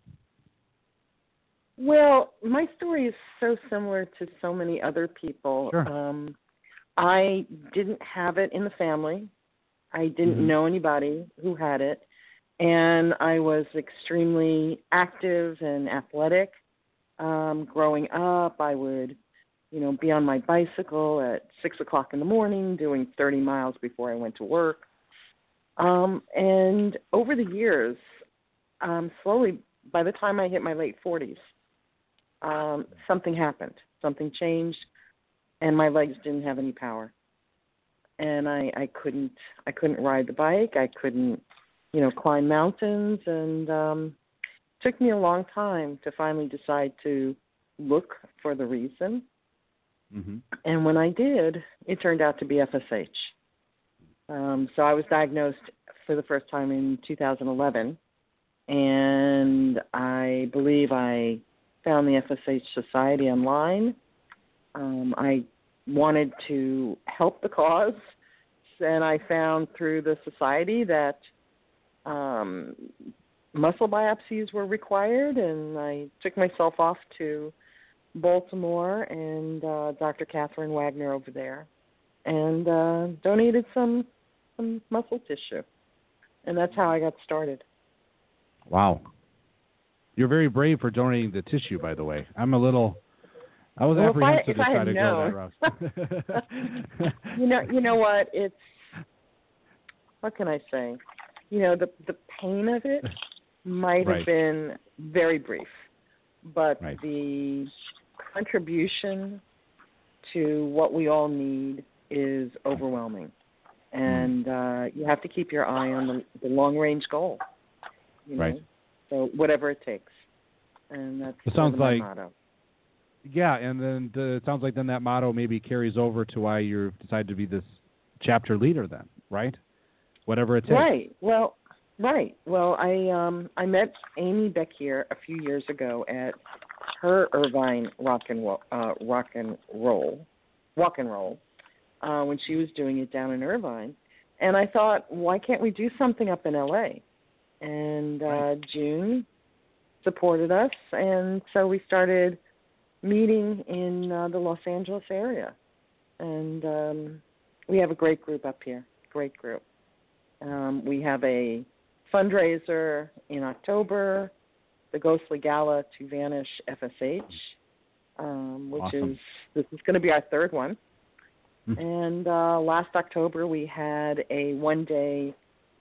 Well, my story is so similar to so many other people. Sure. Um, I didn't have it in the family. I didn't mm-hmm. know anybody who had it. And I was extremely active and athletic. Um, growing up, I would, you know, be on my bicycle at six o'clock in the morning doing thirty miles before I went to work. Um, and over the years, um, slowly, by the time I hit my late forties, Um, something happened. Something changed, and my legs didn't have any power. And I, I couldn't I couldn't ride the bike. I couldn't, you know, climb mountains. And um, it took me a long time to finally decide to look for the reason. Mm-hmm. And when I did, it turned out to be F S H. Um, so I was diagnosed for the first time in two thousand eleven, and I believe I found the F S H Society online. Um, I wanted to help the cause, and I found through the society that um, muscle biopsies were required, and I took myself off to Baltimore and uh, Doctor Catherine Wagner over there and uh, donated some, some muscle tissue, and that's how I got started. Wow. You're very brave for donating the tissue, by the way. I'm a little, I was well, apprehensive if I, if to try I to known, go that route. you know, you know what? It's, what can I say? You know, the the pain of it might right. have been very brief, but right. the contribution to what we all need is overwhelming. And uh, you have to keep your eye on the, the long-range goal. You know? Right. So whatever it takes. And that's it sounds my like, motto. Yeah, and then the, it sounds like then that motto maybe carries over to why you've decided to be this chapter leader then, right? Whatever it takes. Right. Well, right. Well, I um, I met Amy Beckhier a few years ago at her Irvine rock and roll, uh, rock and roll, walk and roll, uh, when she was doing it down in Irvine, and I thought, why can't we do something up in L A? And uh, right. June supported us, and so we started meeting in uh, the Los Angeles area, and um, we have a great group up here. Great group. Um, we have a fundraiser in October, the Ghostly Gala to Vanish F S H, um, which awesome. is, this is going to be our third one. Mm-hmm. And uh, last October we had a one-day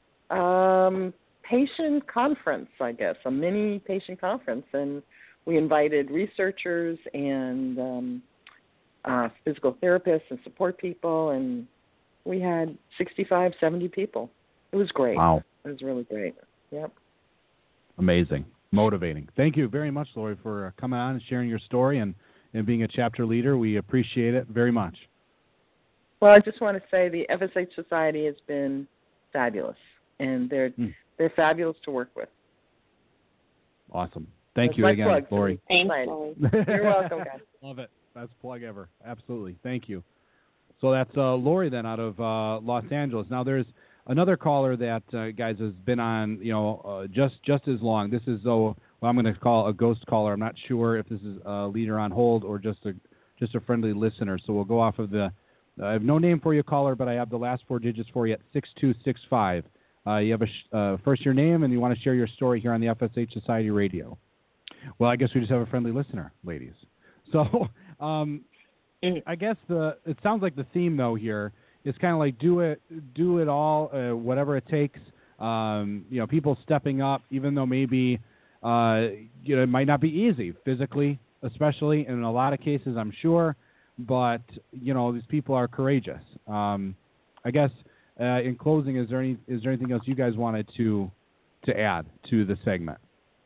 um, patient conference, I guess, a mini patient conference, and we invited researchers and um, uh, physical therapists and support people, and we had sixty-five, seventy people. It was great. Wow. It was really great. Yep. Amazing. Motivating. Thank you very much, Lori, for uh, coming on and sharing your story and, and being a chapter leader. We appreciate it very much. Well, I just want to say the F S H Society has been fabulous, and they're mm. they're fabulous to work with. Awesome. Thank That's you my again, plug. Lori. Thanks, Lori. You're welcome, guys. Love it. Best plug ever. Absolutely. Thank you. So that's uh, Lori then out of uh, Los Angeles. Now there's another caller that, uh, guys, has been on, you know, uh, just just as long. This is, oh, well, I'm going to call a ghost caller. I'm not sure if this is a leader on hold or just a just a friendly listener. So we'll go off of the, I have no name for you, caller, but I have the last four digits for you at six two six five. Uh, you have a sh- uh, first your name, and you want to share your story here on the F S H Society Radio. Well, I guess we just have a friendly listener, ladies. So um, I guess the it sounds like the theme, though, here is kind of like do it, do it all, uh, whatever it takes. Um, you know, people stepping up, even though maybe uh, you know it might not be easy physically, especially in a lot of cases, I'm sure. But, you know, these people are courageous. Um, I guess uh, in closing, is there any is there anything else you guys wanted to to add to the segment?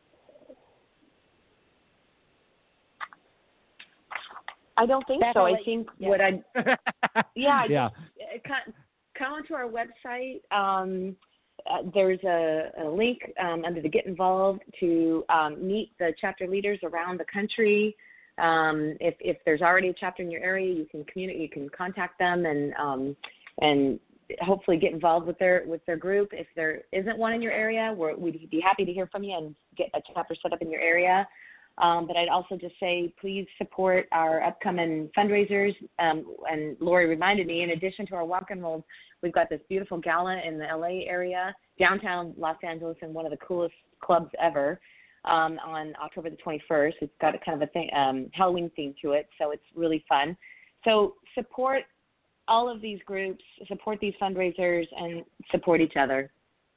I don't think Beth, so. I'll I let think you- what I yeah, yeah. Just, uh, come, come onto our website. Um, uh, there's a, a link um, under the Get Involved to um, meet the chapter leaders around the country. Um, if, if there's already a chapter in your area, you can communicate, you can contact them and um, and hopefully get involved with their with their group. If there isn't one in your area, we're, we'd be happy to hear from you and get a chapter set up in your area. Um, but I'd also just say please support our upcoming fundraisers. Um, and Lori reminded me, in addition to our walk and rolls, we've got this beautiful gala in the L A area, downtown Los Angeles, in one of the coolest clubs ever. Um, on October the twenty-first. It's got a kind of a thing, um, Halloween theme to it, so it's really fun. So support all of these groups, support these fundraisers, and support each other.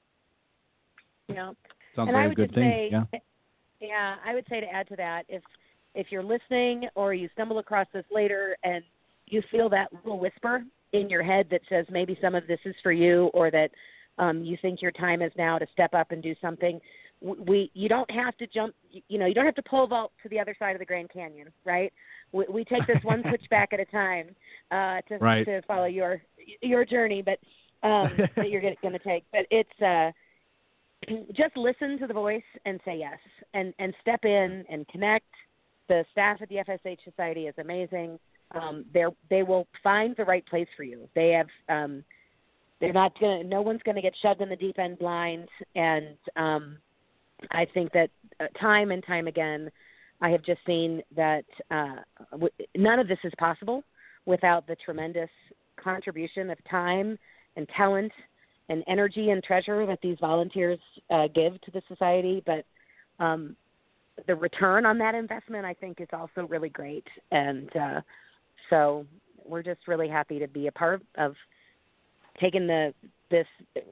Yeah. Sounds and like I a would good just thing. say, yeah. yeah, I would say to add to that, if if you're listening or you stumble across this later and you feel that little whisper in your head that says maybe some of this is for you, or that um, you think your time is now to step up and do something, we you don't have to jump, you know, you don't have to pole vault to the other side of the Grand Canyon, right? We, we take this one switchback at a time uh, to right. to follow your your journey, but um, that you're going to take. But it's uh, just listen to the voice and say yes, and and step in and connect. The staff at the F S H Society is amazing. Um, they they will find the right place for you. They have. Um, they're not going. No one's going to get shoved in the deep end blind, and um, I think that uh, time and time again, I have just seen that uh, w- none of this is possible without the tremendous contribution of time and talent and energy and treasure that these volunteers uh, give to the society. But um, the return on that investment, I think, is also really great. And uh, so we're just really happy to be a part of taking the this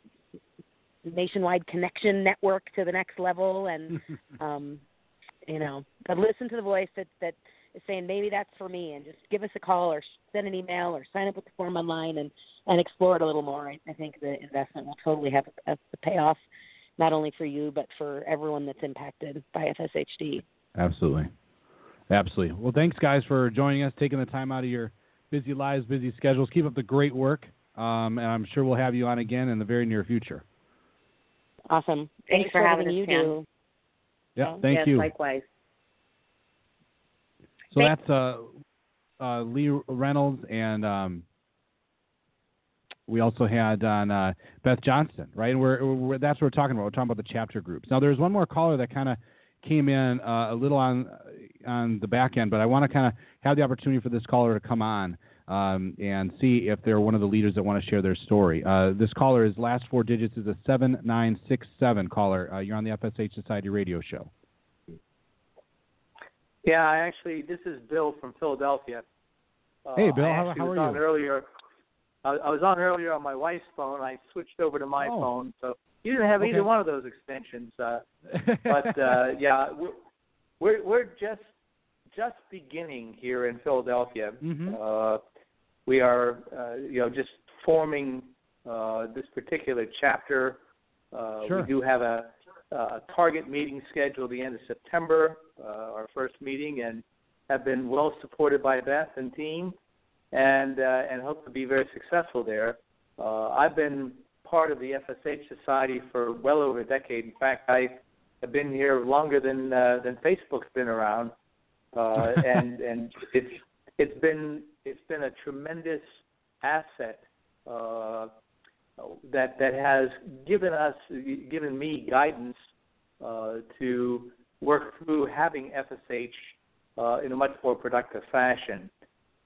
nationwide connection network to the next level, and um, you know, but listen to the voice that, that is saying maybe that's for me, and just give us a call or send an email or sign up with the form online and, and explore it a little more. I, I think the investment will totally have a, a payoff, not only for you but for everyone that's impacted by F S H D. Absolutely, absolutely. Well, thanks guys for joining us, taking the time out of your busy lives, busy schedules. Keep up the great work, um, and I'm sure we'll have you on again in the very near future. Awesome. Thanks, Thanks for for having everything us, you Pam. do. Yeah, thank yes, you. Likewise. So that's uh, uh, Lee Reynolds, and um, we also had on uh, Beth Johnston, right? And we're, we're that's what we're talking about. We're talking about the chapter groups. Now, there's one more caller that kind of came in uh, a little on on the back end, but I want to kind of have the opportunity for this caller to come on um, and see if they're one of the leaders that want to share their story. Uh, this caller, his last four digits is a seven nine six seven caller. Uh, you're on the F S H Society radio show. Yeah, I actually, this is Bill from Philadelphia. Uh, Hey, Bill, I how, actually how was are on you? Earlier, I, I was on earlier on my wife's phone. I switched over to my Oh. phone, so you didn't have Okay. either one of those extensions. Uh, but uh, yeah, we're, we're we're just just beginning here in Philadelphia. Mm-hmm. Uh, we are, uh, you know, just forming uh, this particular chapter. Uh, Sure. We do have a, a target meeting scheduled the end of September, uh, our first meeting, and have been well supported by Beth and team, and uh, and hope to be very successful there. Uh, I've been part of the F S H Society for well over a decade. In fact, I have been here longer than uh, than Facebook's been around, uh, and and it's it's been it's been a tremendous asset uh, that that has given us given me guidance uh, to work through having F S H uh, in a much more productive fashion.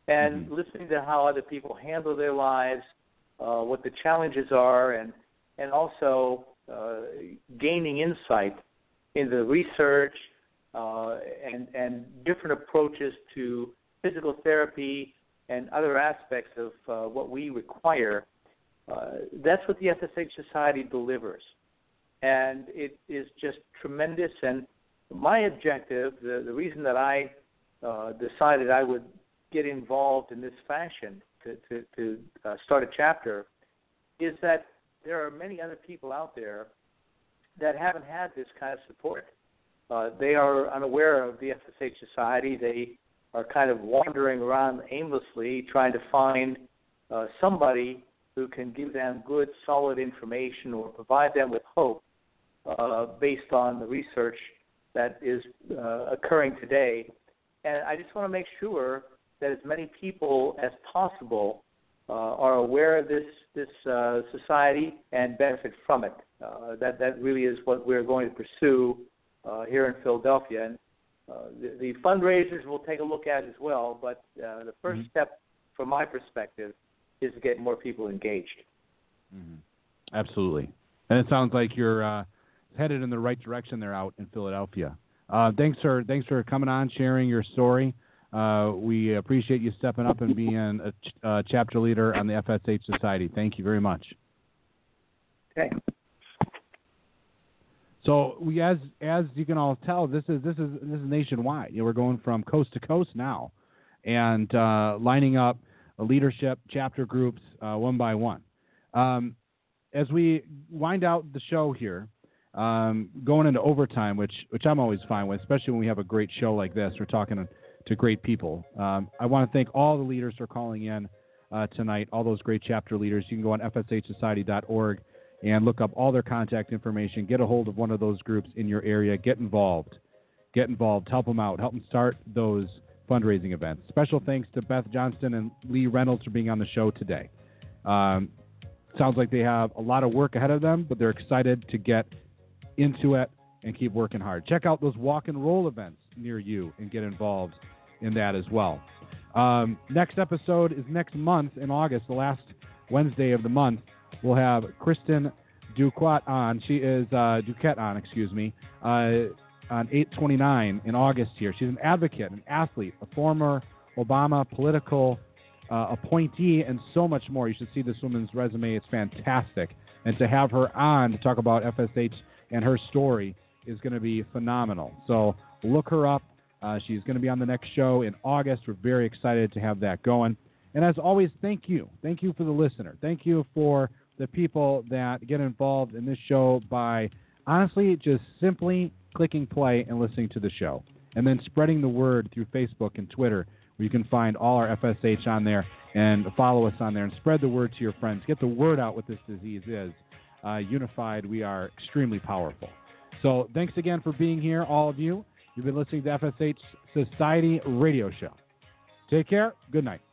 and mm-hmm. listening to how other people handle their lives, uh, what the challenges are, and and also uh, gaining insight into the research uh, and and different approaches to physical therapy and other aspects of uh, what we require. Uh, that's what the F S H Society delivers. And it is just tremendous. And my objective, the, the reason that I uh, decided I would get involved in this fashion to, to, to uh, start a chapter, is that there are many other people out there that haven't had this kind of support. Uh, they are unaware of the F S H Society. They are kind of wandering around aimlessly trying to find uh, somebody who can give them good, solid information or provide them with hope uh, based on the research that is uh, occurring today. And I just want to make sure that as many people as possible uh, are aware of this this uh, society and benefit from it. Uh, that that really is what we're going to pursue uh, here in Philadelphia. And uh, the, the fundraisers we'll take a look at as well. But uh, the first mm-hmm. step, from my perspective, is to get more people engaged. Mm-hmm. Absolutely. And it sounds like you're uh, headed in the right direction there out in Philadelphia. Uh, thanks for thanks for coming on, sharing your story. Uh, we appreciate you stepping up and being a ch- uh, chapter leader on the F S H Society. Thank you very much. Okay. So we, as as you can all tell, this is this is this is nationwide. You know, we're going from coast to coast now, and uh, lining up leadership chapter groups uh, one by one. Um, as we wind out the show here, um, going into overtime, which which I'm always fine with, especially when we have a great show like this. We're talking to, to great people. Um, I want to thank all the leaders for calling in uh, tonight, all those great chapter leaders. You can go on F S H society dot org and look up all their contact information. Get a hold of one of those groups in your area. Get involved. Get involved. Help them out. Help them start those fundraising events. Special thanks to Beth Johnston and Lee Reynolds for being on the show today. Um, sounds like they have a lot of work ahead of them, but they're excited to get into it and keep working hard. Check out those walk and roll events near you and get involved in that as well. Um, next episode is next month in August, the last Wednesday of the month. We'll have Kristen Duquette on. She is uh, Duquette on, excuse me. Uh, on eight twenty-nine in August here. She's an advocate, an athlete, a former Obama political uh, appointee, and so much more. You should see this woman's resume. It's fantastic. And to have her on to talk about F S H and her story is going to be phenomenal. So look her up. Uh, she's going to be on the next show in August. We're very excited to have that going. And as always, thank you. Thank you for the listener. Thank you for the people that get involved in this show by honestly just simply clicking play and listening to the show, and then spreading the word through Facebook and Twitter, where you can find all our F S H on there and follow us on there and spread the word to your friends. Get the word out what this disease is. Uh, unified, we are extremely powerful. So thanks again for being here, all of you. You've been listening to F S H Society Radio Show. Take care. Good night.